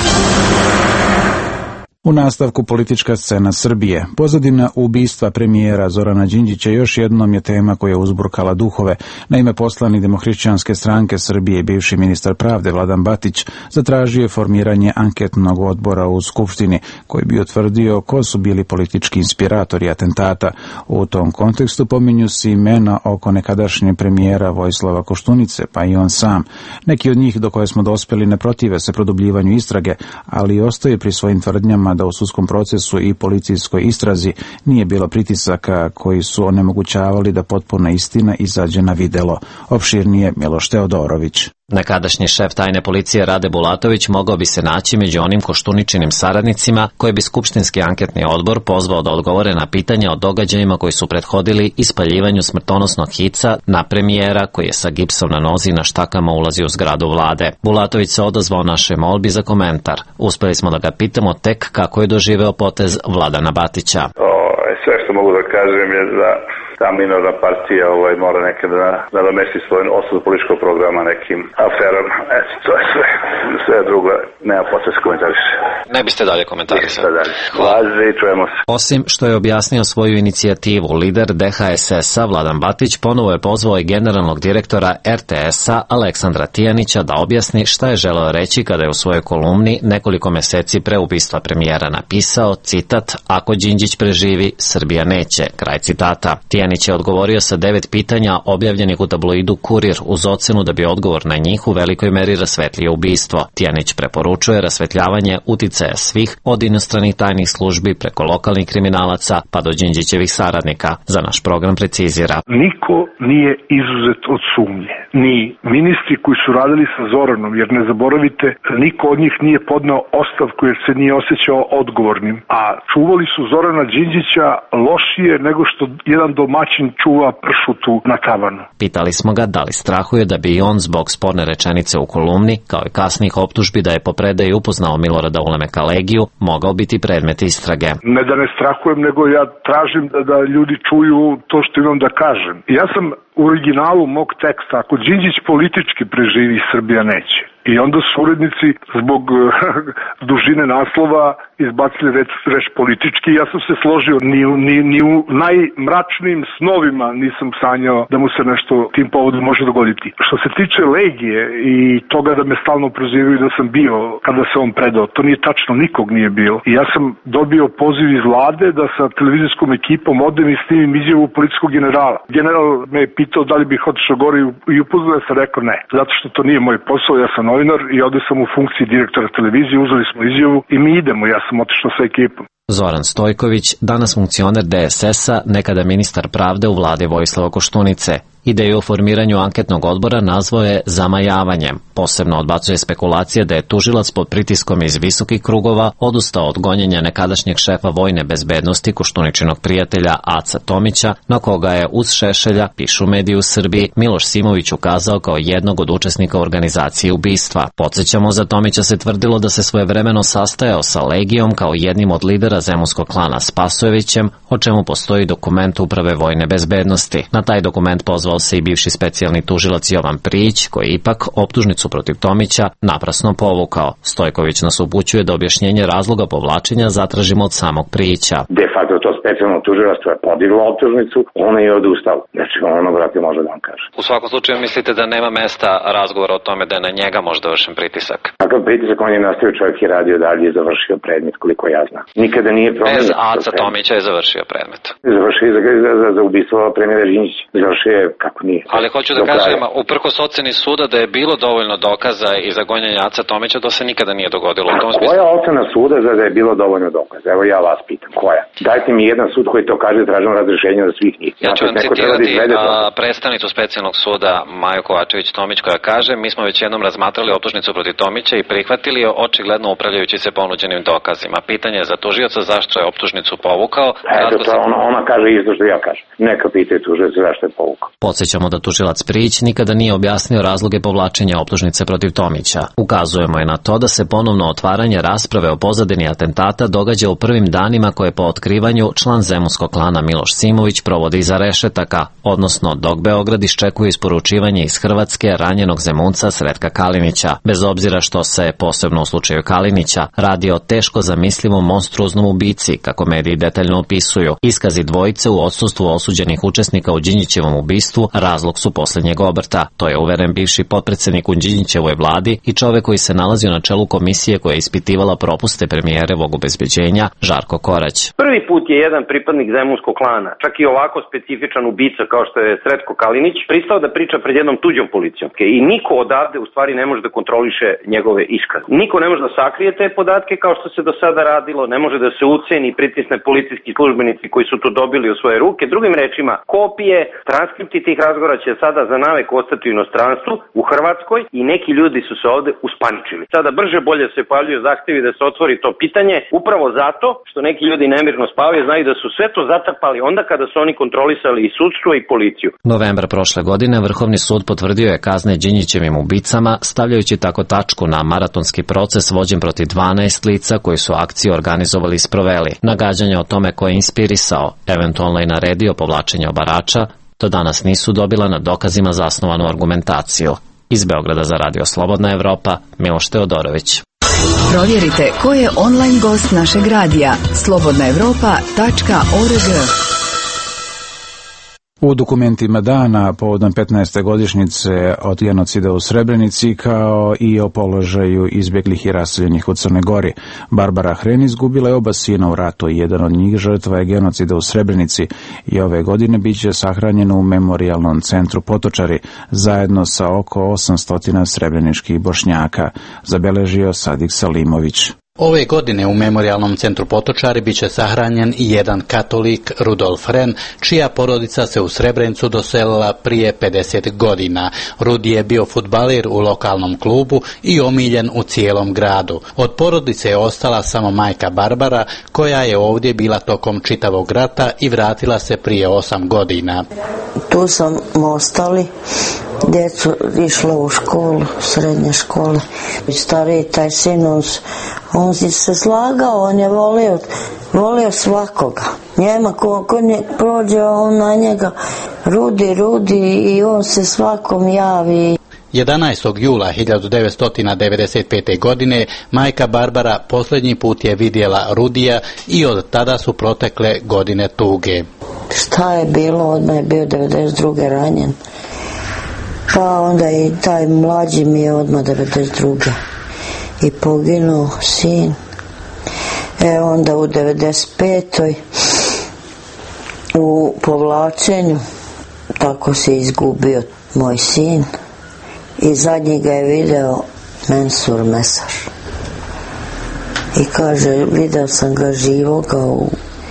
Speaker 1: U nastavku politička scena Srbije. Pozadina ubistva premijera Zorana Đinđića još jednom je tema koja je uzburkala duhove. Naime, poslanik Demohrišćanske stranke Srbije i bivši ministar pravde Vladan Batić zatražio je formiranje anketnog odbora u Skupštini koji bi utvrdio ko su bili politički inspiratori atentata. U tom kontekstu pominju se imena oko nekadašnje premijera Vojislava Koštunice, pa i on sam. Neki od njih do koje smo dospjeli ne protive se produbljivanju istrage, ali ostaje pri svojim tvrdnjama da u sudskom procesu i policijskoj istrazi nije bilo pritisaka koji su onemogućavali da potpuna istina izađe na videlo. Opširnije Miloš Teodorović.
Speaker 9: Nekadašnji šef tajne policije Rade Bulatović mogao bi se naći među onim Koštuničinim saradnicima koje bi Skupštinski anketni odbor pozvao da odgovore na pitanja o događajima koji su prethodili ispaljivanju smrtonosnog hica na premijera koji je sa gipsom na nozi na štakama ulazio u zgradu vlade. Bulatović se odazvao našoj molbi za komentar. Uspeli smo da ga pitamo tek kako je doživeo potez Vladana Batića.
Speaker 22: O, sve što mogu da kažem je da ta minorna partija ovaj, mora nekada da nadomesti svoj osnovu političkog programa nekim aferama. Eto, to je sve. Sve drugo, nema potrebe komentariše.
Speaker 9: Ne biste dalje komentarisali.
Speaker 22: Hvala i čujemo se.
Speaker 9: Osim što je objasnio svoju inicijativu, lider D H S S-a Vladan Batić ponovo je pozvao i generalnog direktora R T S-a Aleksandra Tijanića da objasni šta je želeo reći kada je u svojoj kolumni nekoliko meseci pre ubistva premijera napisao, citat, ako Đinđić preživi, Srbija neće, kraj citata. Tijanić je odgovorio sa devet pitanja objavljenih u tabloidu Kurir uz ocenu da bi odgovor na njih u velikoj meri rasvetlio ubistvo. Tijanić preporučuje rasvetljavanje uticaja svih od inostranih tajnih službi preko lokalnih kriminalaca pa do Đinđićevih saradnika. Za naš program precizira.
Speaker 10: Niko nije izuzet od sumnje. Ni ministri koji su radili sa Zoranom, jer ne zaboravite, niko od njih nije podneo ostavku jer se nije osjećao odgovornim. A čuvali su Zorana Đinđića lošije nego što jedan domaćin čuva pršutu na tavanu.
Speaker 9: Pitali smo ga da li strahuje da bi i on zbog sporne rečenice u kolumni, kao i kasnih optužbi da je po predaji upoznao Milorada Ulemeka Legiju, mogao biti predmet istrage.
Speaker 10: Ne da ne strahujem, nego ja tražim da, da ljudi čuju to što imam da kažem. Ja sam u originalu mog teksta, ako Đinđić politički preživi, Srbija neće. I onda su urednici zbog dužine naslova izbacili reč, reč politički. Ja sam se složio, ni, ni, ni u najmračnijim snovima nisam sanjao da mu se nešto tim povodom može dogoditi. Što se tiče Legije i toga da me stalno prozivaju da sam bio kada se on predao, to nije tačno, nikog nije bilo. I ja sam dobio poziv iz vlade da sa televizijskom ekipom odem i snimim izjavu policijskog generala. General me je pitao da li bih otišao gore i upoznao, ja sam rekao ne, zato što to nije moj posao, ja sam novinar i ovde sam u funkciji direktora televizije, uzeli smo izjavu i mi idemo, ja sam otišao sa ekipom.
Speaker 9: Zoran Stojković, danas funkcioner D S S-a, nekada ministar pravde u vladi Vojislava Koštunice. Ideju o formiranju anketnog odbora nazvao je zamajavanjem. Posebno odbacuje spekulacije da je tužilac pod pritiskom iz visokih krugova odustao od gonjenja nekadašnjeg šefa vojne bezbednosti Koštuničinog prijatelja Aca Tomića, na koga je uz Šešelja, pišu mediji u Srbiji, Miloš Simović ukazao kao jednog od učesnika organizacije ubistva. Podsjećamo, za Tomića se tvrdilo da se svojevremeno sastajao sa Legijom kao jednim od lidera zemunskog klana Spasojevićem, o čemu postoji dokument Uprave vojne bezbednosti. Na taj dokument pozvao se i bivši specijalni tužilac Jovan Prijić, koji ipak optužnicu protiv Tomića naprasno povukao. Stojković nas upućuje da objašnjenje razloga povlačenja zatražimo od samog Prijića.
Speaker 3: De facto to specijalno tužilaštvo je podiglo optužnicu, ona je odustala. Znači ono, brate, može da vam kaže.
Speaker 9: U svakom slučaju mislite da nema mesta razgovora o tome da je na njega možda vršen pritisak?
Speaker 3: Takav pritisak on je nastavio, čovjek je radio dalje i završio predmet, koliko ja znam. Nikada nije promenio.
Speaker 9: Bez Aca Tomića je završio predmet.
Speaker 3: Završio za, za, za, za ubistvo premijera Đinđića. Završio je kako nije.
Speaker 9: Ali hoću da kažem, uprkos oceni suda da je bilo dovoljno dokaza i za gonjenje Aca Tomića, to se nikada nije dogodilo. U tom smislu...
Speaker 3: Koja ocena suda za da je bilo dovoljno dokaza? Evo ja vas pitam, koja? Dajte mi jedan sud koji to kaže, tražim razrešenje za svih njih.
Speaker 9: Ja ću vam citirati da predstavnicu specijalnog suda Maju Kovačević-Tomić koja kaže: mi smo već jednom razmatrali optužnicu protiv Tomića i prihvatili je, očigledno upravljajući se ponuđenim dokazima. Pitanje je za tužioca zašto je optužnicu povukao.
Speaker 3: Eto, to ona, ona kaže isto što ja kažem. Neka pitaju tužioca zašto je povukao.
Speaker 9: Podsjećamo da tužilac Prijić nikada nije objasnio razloge povlačenja optužnice protiv Tomića. Ukazujemo je na to da se ponovno otvaranje rasprave o pozadini atentata događa u prvim danima koje po otkrivanju član zemunskog klana Miloš Simović provodi iza rešetaka, odnosno dok Beograd iščekuje isporučivanje iz Hrvatske ranjenog zemunca Sretka Kalinića. Bez obzira što se, posebno u slučaju Kalinića, radi o teško zamislivom monstruoznom ubici, kako mediji detaljno opisuju. Iskazi dvojice u odsustvu osuđenih učesnika u Đinđićevom ubistvu razlog su poslednjeg obrta. To je uveren bivši potpredsednik u Đinđićevoj vladi i čovek koji se nalazio na čelu komisije koja je ispitivala propuste premijerevog obezbeđenja, Žarko Korać.
Speaker 11: Prvi put je jedan pripadnik zemunskog klana, čak i ovako specifičan ubica kao što je Sretko Kalinić, pristao da priča pred jednom tuđom policijom. I niko odavde u stvari ne može da kontroliše njegove iskaze. Niko ne može da sakrije te podatke kao što se do sada radilo, ne može da se uceni i pritisne policijski službenici koji su to dobili u svoje ruke. Drugim rečima, kopije, transkripti tih razgovora će sada za navek ostati u inostranstvu, u Hrvatskoj, i neki ljudi su se ovde uspaničili. Sada brže bolje se pojavljuju zahtevi da se otvori to pitanje, upravo zato što neki ljudi nemirno spavaju, znaju da su sve to zatrpali onda kada su oni kontrolisali i sudstvo i policiju.
Speaker 9: Novembra prošle godine Vrhovni sud potvrdio je kazne Đinđićevim ubicama, stavljajući tako tačku na maratonski proces vođen protiv dvanaest lica koji su akciju organizovali i sproveli. Nagađanja o tome ko je inspirisao, eventualno i naredio povlačenje obarača, do danas nisu dobila na dokazima zasnovanu argumentaciju. Iz Beograda za Radio Slobodna Evropa, Miloš Teodorović.
Speaker 14: Provjerite ko je online gost našeg radija slobodna evropa tačka org.
Speaker 1: U dokumentima dana povodom petnaeste godišnjice od genocida u Srebrenici, kao i o položaju izbjeglih i raseljenih u Crnoj Gori. Barbara Hren izgubila je oba sina u ratu i jedan od njih žrtva je genocida u Srebrenici i ove godine bit će sahranjeno u memorijalnom centru Potočari zajedno sa oko osamsto srebreničkih Bošnjaka, zabeležio Sadik Salimović.
Speaker 12: Ove godine u memorijalnom centru Potočari biće sahranjen i jedan katolik, Rudolf Hren, čija porodica se u Srebrenicu doselila prije pedeset godina. Rudi je bio fudbaler u lokalnom klubu i omiljen u cijelom gradu. Od porodice je ostala samo majka Barbara, koja je ovdje bila tokom čitavog rata i vratila se prije osam godina.
Speaker 13: Tu sam ostali, djecu išla u školu, srednje škole. Stariji taj sin, on, on si se slagao, on je volio, volio svakoga. Njema, ko, ko nje, prođe on na njega, Rudi, Rudi, i on se svakom javi.
Speaker 12: jedanaestog jula hiljadu devetsto devedeset pete. godine majka Barbara posljednji put je vidjela Rudija i od tada su protekle godine tuge.
Speaker 13: Šta je bilo, odmah je bio devedeset druge ranjen. Pa onda i taj mlađi mi je odmah devedeset druge i poginuo sin. E onda u devedeset petoj u povlačenju tako se izgubio moj sin i zadnji ga je video Mensur Mesar i kaže, video sam ga živoga u...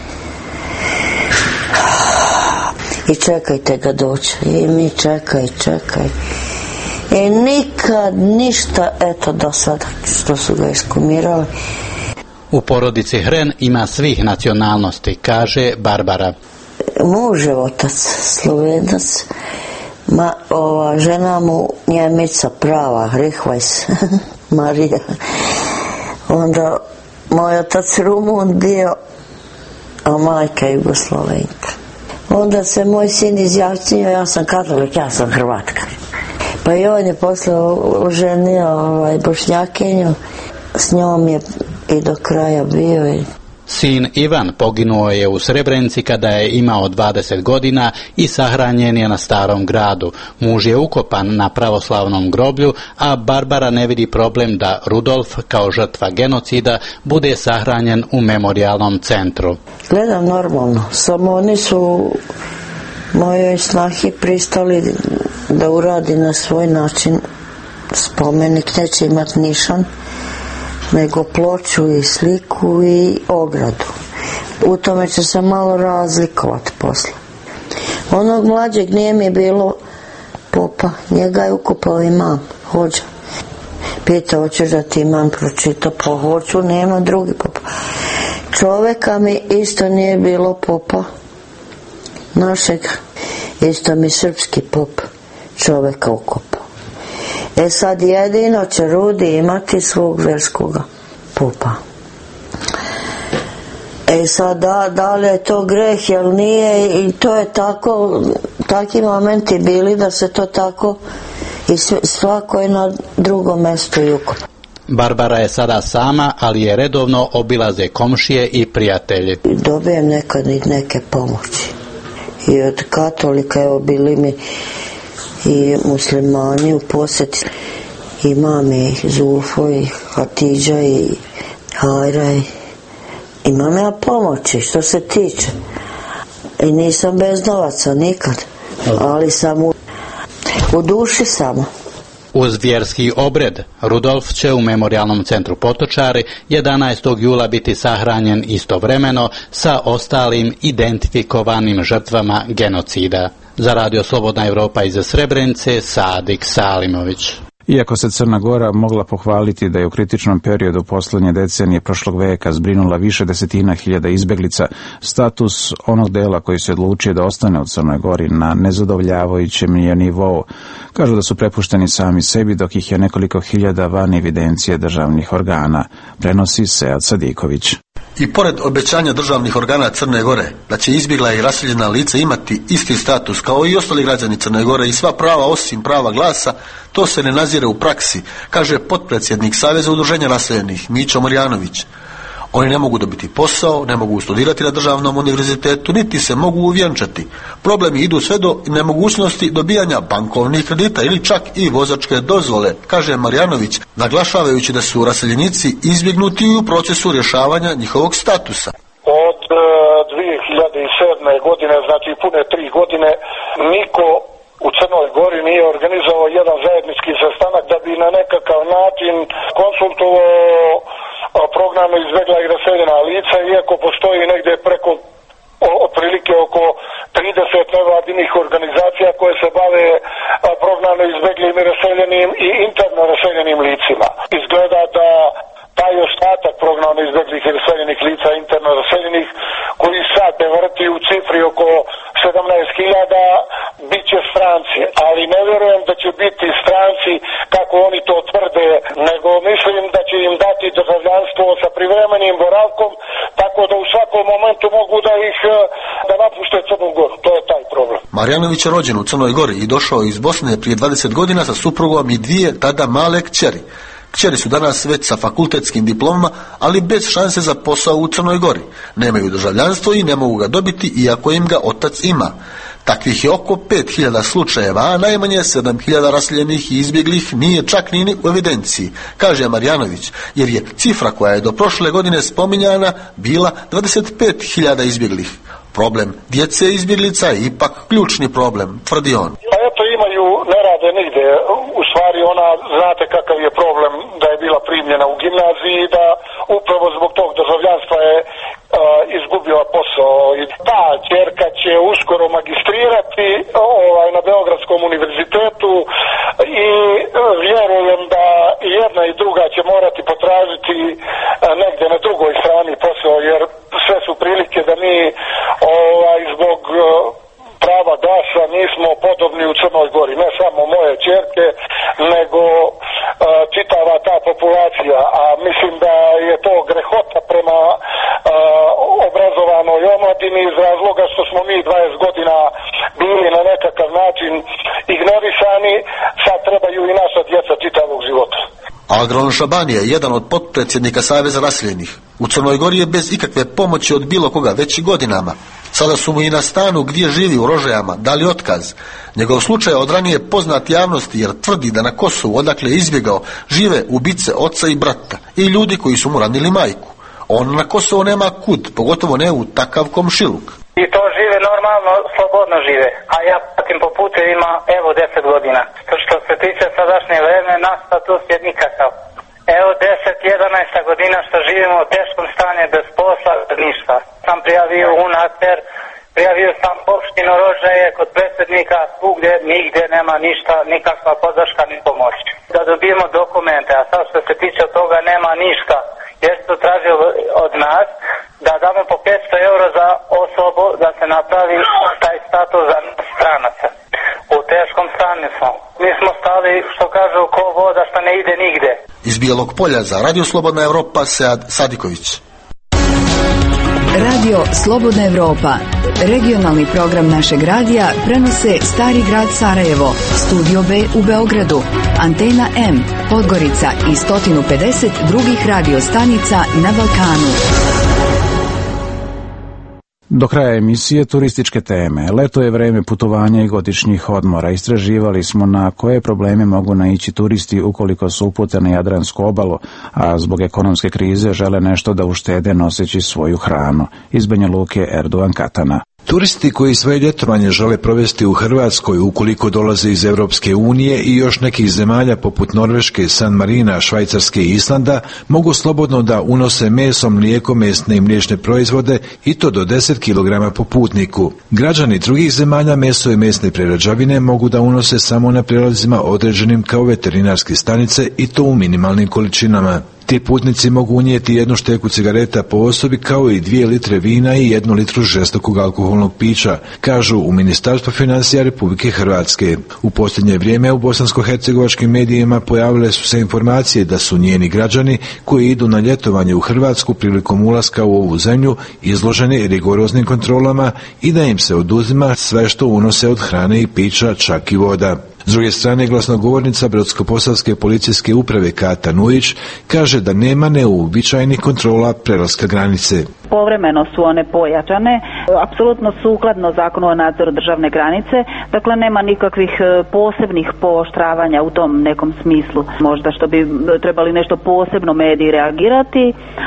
Speaker 13: i čekajte ga doći i mi čekaj, čekaj i nikad ništa, eto do sada što su ga iskumirali.
Speaker 12: U porodici Hren ima svih nacionalnosti, kaže Barbara.
Speaker 13: Muž je otac, Slovenac, ma, ova žena mu Njemica prava, Rihvajs, Marija. Onda moj otac Rumun bio, a majka Jugoslovenka. Onda se moj sin izjasnio, ja sam katolik, ja sam Hrvatka. Pa i on je posle oženio ovaj, Bošnjakinju, s njom je i do kraja bio. I...
Speaker 12: Sin Ivan poginuo je u Srebrenici kada je imao dvadeset godina i sahranjen je na Starom gradu. Muž je ukopan na pravoslavnom groblju, a Barbara ne vidi problem da Rudolf kao žrtva genocida bude sahranjen u memorijalnom centru.
Speaker 13: Gledam normalno, samo oni su mojoj snahi pristali da uradi na svoj način spomenik, neće imat nišan, nego ploču i sliku i ogradu. U tome će se malo razlikovati posle. Onog mlađeg nije mi bilo popa, njega je ukopao imam, hođa. Pita, hoćeš da ti imam pročita, pa hoću, nema drugi popa. Čoveka mi isto nije bilo popa, našeg, isto mi srpski pop čoveka ukopao. E sad jedino će Rudi imati svog verskoga popa. E sad da, da li je to greh, jel nije, i to je tako, takvi momenti bili da se to tako i svako je na drugom mjestu i ukopao.
Speaker 12: Barbara je sada sama, ali je redovno obilaze komšije i prijatelji.
Speaker 13: Dobijem nekad i neke pomoći. I od katolika, evo bili mi i muslimani u posjeti. I mami Zulfo i Hatidža i Hajra. Imam ja pomoći što se tiče. I nisam bez novaca nikad. Ali sam u, u duši samo.
Speaker 12: Uz vjerski obred, Rudolf će u memorijalnom centru Potočari jedanaestog jula biti sahranjen istovremeno sa ostalim identifikovanim žrtvama genocida. Za Radio Slobodna Evropa iz Srebrenice, Sadik Salimović.
Speaker 1: Iako se Crna Gora mogla pohvaliti da je u kritičnom periodu posljednje decenije prošlog veka zbrinula više desetina hiljada izbeglica, status onog dela koji se odlučio da ostane u Crnoj Gori na nezadovoljavajućem je nivou. Kažu da su prepušteni sami sebi, dok ih je nekoliko hiljada van evidencije državnih organa, prenosi Sead Sadiković.
Speaker 2: I pored obećanja državnih organa Crne Gore da će izbjegla i raseljena lica imati isti status kao i ostali građani Crne Gore i sva prava osim prava glasa, to se ne nazire u praksi, kaže potpredsjednik Saveza udruženja raseljenih Mićo Marjanović. Oni ne mogu dobiti posao, ne mogu studirati na državnom univerzitetu, niti se mogu uvjenčati. Problemi idu sve do nemogućnosti dobijanja bankovnih kredita ili čak i vozačke dozvole, kaže Marjanović, naglašavajući da su raseljenici izbjegnuti u procesu rješavanja njihovog statusa.
Speaker 15: Od dvije hiljade sedme. godine, znači pune tri godine, niko u Crnoj Gori nije organizovao jedan zajednički sastanak da bi na nekakav način konsultovao programe izbjegla i raseljena lica, iako postoji negdje preko otprilike oko trideset nevladinih organizacija koje se bave prognano izbjeglim i raseljenim i interno raseljenim licima. Izgleda da taj ostatak prognano izbjeglih i raseljenih lica interno raseljenih koji sad ne vrti u cifri oko sedamnaest hiljada bit će stranci, ali ne vjerujem da će biti stranci kako oni to tvrde, nego mislim da će im dati državljanstvo sa privremenim boravkom, tako da u svakom momentu mogu da ih da napušte Crnu Goru. To je taj problem.
Speaker 2: Marjanović je rođen u Crnoj Gori i došao iz Bosne prije dvadeset godina sa suprugom i dvije tada male kćeri. Kćeri su danas već sa fakultetskim diplomama, ali bez šanse za posao u Crnoj Gori. Nemaju državljanstvo i ne mogu ga dobiti, iako im ga otac ima. Takvih je oko pet hiljada slučajeva, a najmanje sedam hiljada raseljenih i izbjeglih nije čak ni u evidenciji, kaže Marjanović, jer je cifra koja je do prošle godine spominjana bila dvadeset pet hiljada izbjeglih. Problem djece izbjeglica je ipak ključni problem, tvrdi on.
Speaker 15: Pa eto imaju, ne rade nigde. U stvari ona, znate kakav je problem da je bila primljena u gimnaziji, da upravo zbog tog državljanstva je uh, izgubila posao. I ta ćerka će uskoro magistrirati ovaj, na Beogradskom univerzitetu i vjerujem da jedna i druga će morati potražiti uh, negdje na drugoj strani posao, jer sve su prilike da mi ovaj, zbog uh, prava glasa nismo podobni u Crnoj Gori, ne samo moje ćerke, nego uh, čitava ta populacija, a mislim da je to grehota prema uh, obrazovanoj omladini iz razloga što smo mi dvadeset godina bili na nekakav način ignorisani, sad trebaju i naša djeca čitavog života.
Speaker 2: Agron Šabanija je jedan od potpredsjednika Saveza raseljenih. U Crnoj Gori je bez ikakve pomoći od bilo koga već i godinama. Sada su mu i na stanu gdje živi u Rožajama dali otkaz. Njegov slučaj od ranije poznat javnosti jer tvrdi da na Kosovu, odakle je izbjegao, žive ubice oca i brata i ljudi koji su mu ranili majku. On na Kosovo nema kud, pogotovo ne u takav komšiluk.
Speaker 7: I to žive normalno, slobodno žive. A ja patim po putevima evo deset godina. Što se tiče sadašnje vreme, naš status je nikakav. Evo deset jedanaest godina što živimo u teškom stanju bez posla, ništa. Sam prijavio u Nater, prijavio sam opštinu Rožaje kod predsjednika, svugdje nigdje nema ništa, nikakva podrška ni pomoć. Da dobijemo dokumente, a sad što se tiče toga nema ništa. Jer su tražili od nas da damo po petsto eura za osobu da se napravi taj status za stranaca. U teškom stanju smo. Mi smo stali, što kažu, ko voda što ne ide nigde.
Speaker 2: Iz Bijelog Polja za Radio Slobodna Evropa, Sead Sadiković.
Speaker 14: Radio Slobodna Evropa. Regionalni program našeg radija prenose Stari grad Sarajevo, Studio B u Beogradu, Antena M, Podgorica i sto pedeset drugih radio stanica na Balkanu.
Speaker 1: Do kraja emisije turističke teme. Leto je vreme putovanja i godišnjih odmora. Istraživali smo na koje probleme mogu naići turisti ukoliko su upute na Jadransku obalu, a zbog ekonomske krize žele nešto da uštede noseći svoju hranu. Iz Banja Luke, Erdovan Katana.
Speaker 16: Turisti koji svoje ljetovanje žele provesti u Hrvatskoj ukoliko dolaze iz Europske unije i još nekih zemalja poput Norveške, San Marina, Švajcarske i Islanda mogu slobodno da unose meso, mlijeko, mesne i mliječne proizvode i to do deset kilograma po putniku. Građani drugih zemalja meso i mesne prerađevine mogu da unose samo na prijelazima određenim kao veterinarske stanice i to u minimalnim količinama. Ti putnici mogu unijeti jednu šteku cigareta po osobi kao i dvije litre vina i jednu litru žestokog alkoholnog pića, kažu u Ministarstvu financija Republike Hrvatske. U posljednje vrijeme u bosansko-hercegovačkim medijima pojavile su se informacije da su njeni građani koji idu na ljetovanje u Hrvatsku prilikom ulaska u ovu zemlju izloženi rigoroznim kontrolama i da im se oduzima sve što unose od hrane i pića, čak i voda. S druge strane, glasnogovornica Brodsko-posavske policijske uprave Kata Nujić kaže da nema neuobičajenih kontrola prelaska granice.
Speaker 17: Povremeno su one pojačane, apsolutno sukladno zakonu o nadzoru državne granice, dakle nema nikakvih posebnih pooštravanja u tom nekom smislu. Možda što bi trebali nešto posebno mediji reagirati,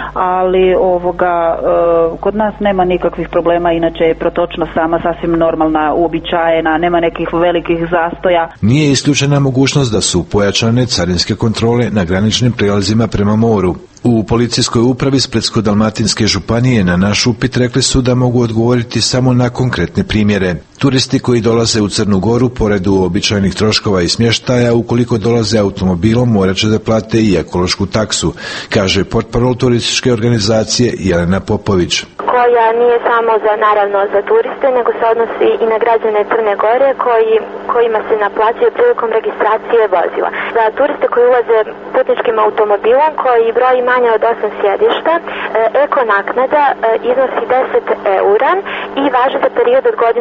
Speaker 17: ali ovoga kod nas nema nikakvih problema, inače je protočnost sama sasvim normalna, uobičajena, nema nekih velikih zastoja.
Speaker 16: Nije isključena mogućnost da su pojačane carinske kontrole na graničnim prijelazima prema moru. U policijskoj upravi Splitsko-dalmatinske županije na naš upit rekli su da mogu odgovoriti samo na konkretne primjere. Turisti koji dolaze u Crnu Goru, pored uobičajenih troškova i smještaja, ukoliko dolaze automobilom, morat će da plate i ekološku taksu, kaže portparol turističke organizacije Jelena Popović.
Speaker 18: Koja nije samo za, naravno, za turiste, nego se odnosi i na građane Crne Gore koji, kojima se naplaćuje prilikom registracije vozila. Za turiste koji ulaze putničkim automobilom koji broji manje od osam sjedišta, eko naknada iznosi deset eura i važi za period od godinu dana.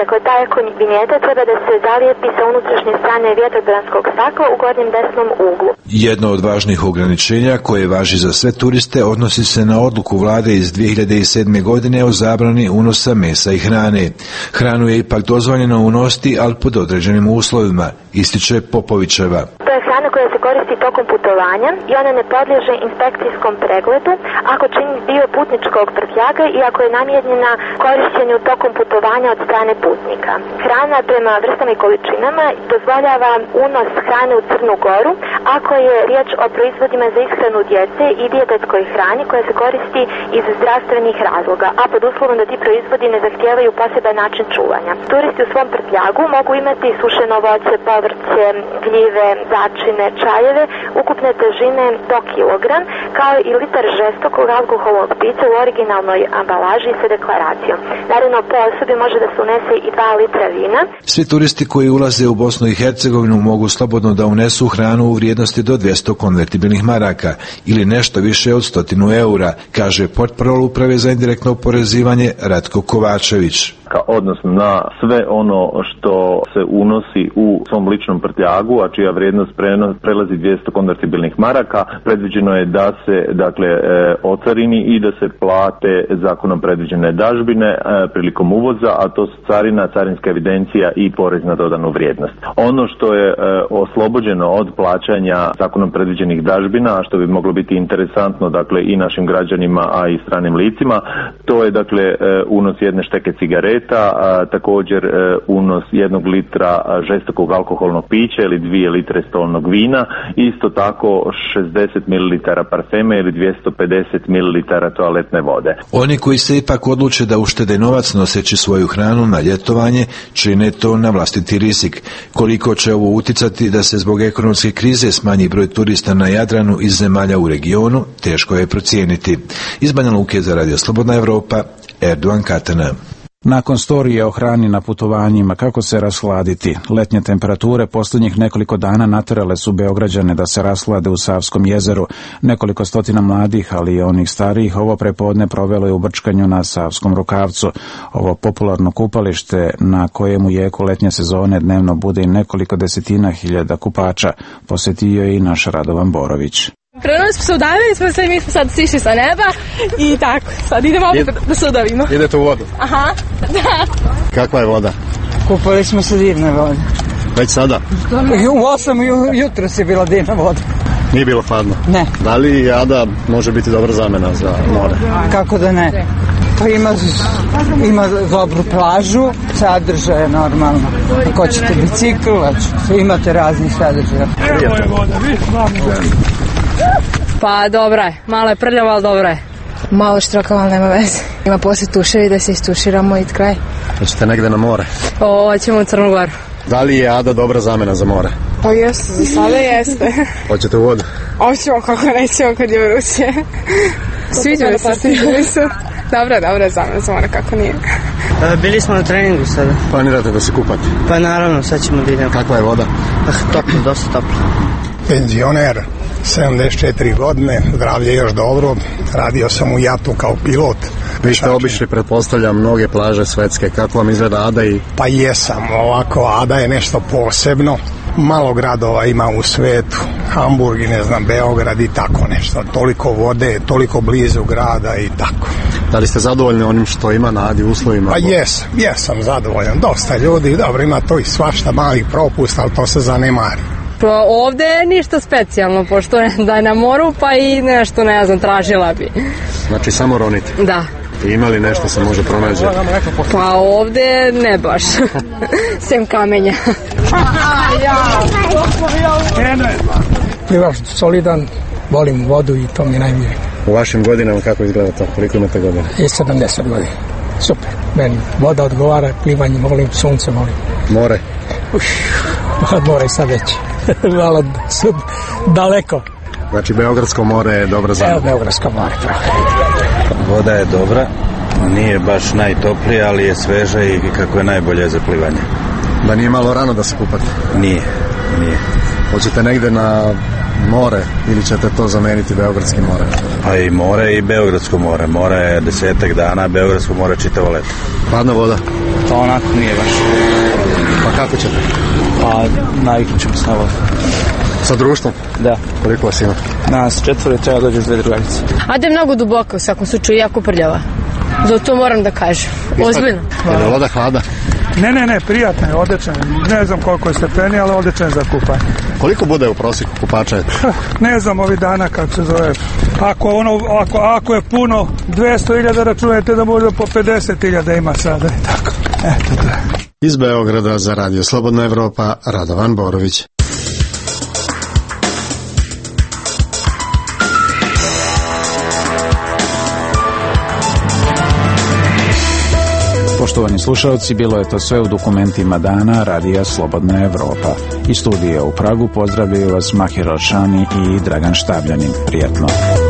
Speaker 18: Dakle, ta eko-vinjeta treba da se zalijepi sa unutrašnje strane vjetrobranskog stakla u gornjem desnom uglu.
Speaker 16: Jedno od važnih ograničenja koje važi za sve turiste odnosi se na odluku vlade iz dvije hiljade sedme. godine o zabrani unosa mesa i hrane. Hranu je ipak dozvoljeno unositi, ali pod određenim uslovima, ističe Popovićeva.
Speaker 18: To je hrana koja se koristi tokom putovanja i ona ne podliježe inspekcijskom pregledu ako čini dio putničkog prtljaga i ako je namijenjena korištenju tokom putovanja od strane putnika. Hrana prema vrstama i količinama dozvoljava unos hrane u Crnu Goru ako je riječ o proizvodima za ishranu djece i dijetetskoj hrani koja se koristi iz zdravstvenih razloga, a pod uslovom da ti proizvodi ne zahtijevaju poseban način čuvanja. Turisti u svom prtljagu mogu imati sušeno voće, povrće, gljive, začine, čajeve, ukupne težine do kilogram, kao i litar žestokog alkoholnog pića u originalnoj ambalaži sa deklaracijom. Naravno, po osobi može da se unese i dva litra vina.
Speaker 16: Svi turisti koji ulaze u Bosnu i Hercegovinu mogu slobodno da unesu hranu u vrijednosti do dvjesto konvertibilnih maraka ili nešto više od stotinu eura, kaže portparol Uprave za indirektno oporezivanje Ratko Kovačević.
Speaker 19: Odnosno na sve ono što se unosi u svom ličnom prtljagu, a čija vrijednost prelazi dvjesto konvertibilnih maraka, predviđeno je da se dakle e, ocarini i da se plate zakonom predviđene dažbine e, prilikom uvoza, a to su carina, carinska evidencija i porez na dodanu vrijednost. Ono što je e, oslobođeno od plaćanja zakonom predviđenih dažbina, a što bi moglo biti interesantno dakle i našim građanima, a i stranim licima, to je dakle e, unos jedne šteke cigareta, a, također e, unos jednog litra žestokog alkoholnog pića ili dvije litre stolnog vina, isto tako šezdeset mililitara parfeme ili dvjesto pedeset mililitara toaletne vode.
Speaker 16: Oni koji se ipak odluče da uštede novac noseći svoju hranu na ljetovanje, čine to na vlastiti rizik. Koliko će ovo uticati da se zbog ekonomske krize smanji broj turista na Jadranu iz zemalja u regionu, teško je procijeniti. Iz Banja Luke za Radio Slobodna Evropa, Erdogan Katana.
Speaker 1: Nakon storije o hrani na putovanjima, kako se rashladiti? Letnje temperature posljednjih nekoliko dana natjerale su Beograđane da se rashlade u Savskom jezeru. Nekoliko stotina mladih, ali i onih starijih, ovo prepodne provelo je u brčkanju na Savskom rukavcu. Ovo popularno kupalište na kojem u jeku letnje sezone dnevno bude i nekoliko desetina hiljada kupača, posjetio je i naš Radovan Borović.
Speaker 20: Krenuli smo se udavili, smo se mi smo sad sišli sa neba i tako, sad idemo opet Id... da se udavimo.
Speaker 21: Idete u vodu?
Speaker 20: Aha, da.
Speaker 21: Kakva je voda?
Speaker 23: Kupali smo se divne vode.
Speaker 21: Već sada?
Speaker 23: U osam jutro si bila divna voda.
Speaker 21: Nije bilo hladno?
Speaker 23: Ne.
Speaker 21: Da li Ada može biti dobra zamena za more?
Speaker 23: Kako da ne? Pa ima, ima dobru plažu, sadržaje normalno. Ako ćete bicikl, imate razni sadržaje.
Speaker 21: Evo je voda, vi
Speaker 20: Pa dobra je, malo je prljava, ali dobra je. Malo štroka, ali nema veze. Ima poslije tuševi da se istuširamo i kraj.
Speaker 21: Hoćete negde na more?
Speaker 20: O, ćemo u Crnu Goru.
Speaker 21: Da li je Ada dobra zamena za more?
Speaker 20: Pa jeste, za sada jeste.
Speaker 21: Hoćete u vodu?
Speaker 20: Hoćemo, kako nećemo kad je vruće. Sviđa mi se, sviđa mi se. Dobra, dobra zamena za more, kako nije.
Speaker 23: E, bili smo na treningu sada.
Speaker 21: Planirate da se kupate?
Speaker 23: Pa naravno, sad ćemo da idemo.
Speaker 21: Kakva je voda?
Speaker 23: Ah, toplo, dosta toplo.
Speaker 24: Penzioner, sedamdeset četiri godine, zdravlje još dobro, radio sam u Jatu kao pilot.
Speaker 21: Vi ste obišli, pretpostavljam, mnoge plaže svetske, kako vam izgleda Ada i...
Speaker 24: Pa jesam, ovako, Ada je nešto posebno, malo gradova ima u svetu, Hamburg i ne znam, Beograd i tako nešto, toliko vode, toliko blizu grada i tako.
Speaker 21: Da li ste zadovoljni onim što ima na Adi uslovima?
Speaker 24: Pa jesam, jesam zadovoljan, dosta ljudi, dobro, ima to i svašta malih propusta, ali to se zanemari.
Speaker 20: Pa ovde je ništa specijalno, pošto je da je na moru, pa i nešto, ne znam, tražila bi.
Speaker 21: Znači samo ronite?
Speaker 20: Da.
Speaker 21: I ima li nešto se može pronaći?
Speaker 20: Pa ovde ne baš, sem kamenja.
Speaker 23: Plivaš solidan, volim vodu i to mi je najmilije.
Speaker 21: U vašim godinama kako izgleda to? Koliko imate godina?
Speaker 23: I sedamdeset godina. Super, meni voda odgovara, plivanje volim, sunce volim.
Speaker 21: More?
Speaker 23: Uf, more sad već, malo sud, daleko.
Speaker 21: Znači Beogradsko more je dobro za...
Speaker 23: Evo Beogradsko more, pravo.
Speaker 25: Voda je dobra, nije baš najtoplija, ali je sveža i kako je najbolje za plivanje.
Speaker 21: Da nije malo rano da se kupate?
Speaker 25: Nije, nije.
Speaker 21: Hoćete negde na more ili ćete to zameniti Beogradski more?
Speaker 25: Pa i more i Beogradsko more. More je desetak dana, Beogradsko more čitavo leto.
Speaker 21: Hladna voda?
Speaker 4: Pa onako nije baš.
Speaker 21: Pa kako ćete?
Speaker 4: Pa naviknut ćemo se na vodu.
Speaker 21: Sa društvom?
Speaker 4: Da.
Speaker 21: Koliko vas ima?
Speaker 4: Nas četvore, treba dođeš dve drugarice.
Speaker 5: A da je mnogo duboko u svakom slučaju, jako prljava. Zato moram da kažem. Ozbiljno.
Speaker 21: Je li voda hlada?
Speaker 6: Ne, ne, ne, prijatno je, odličan. Ne znam koliko je stepeni, ali odličan za kupanje.
Speaker 21: Koliko bude u prosjeku kupača?
Speaker 6: Ne znam ovih dana kako se zove. Ako, ono, ako, ako je puno dvesta hiljada, računajte da možda po pedeset hiljada ima sada. Tako. Eto to je.
Speaker 21: Iz Beograda za Radio Slobodna Evropa, Radovan Borović.
Speaker 1: Poštovani slušalci, bilo je to sve u dokumentima dana Radija Slobodna Evropa. Iz studija u Pragu pozdravljaju vas Mahir Alšani i Dragan Štabljanin. Prijetno.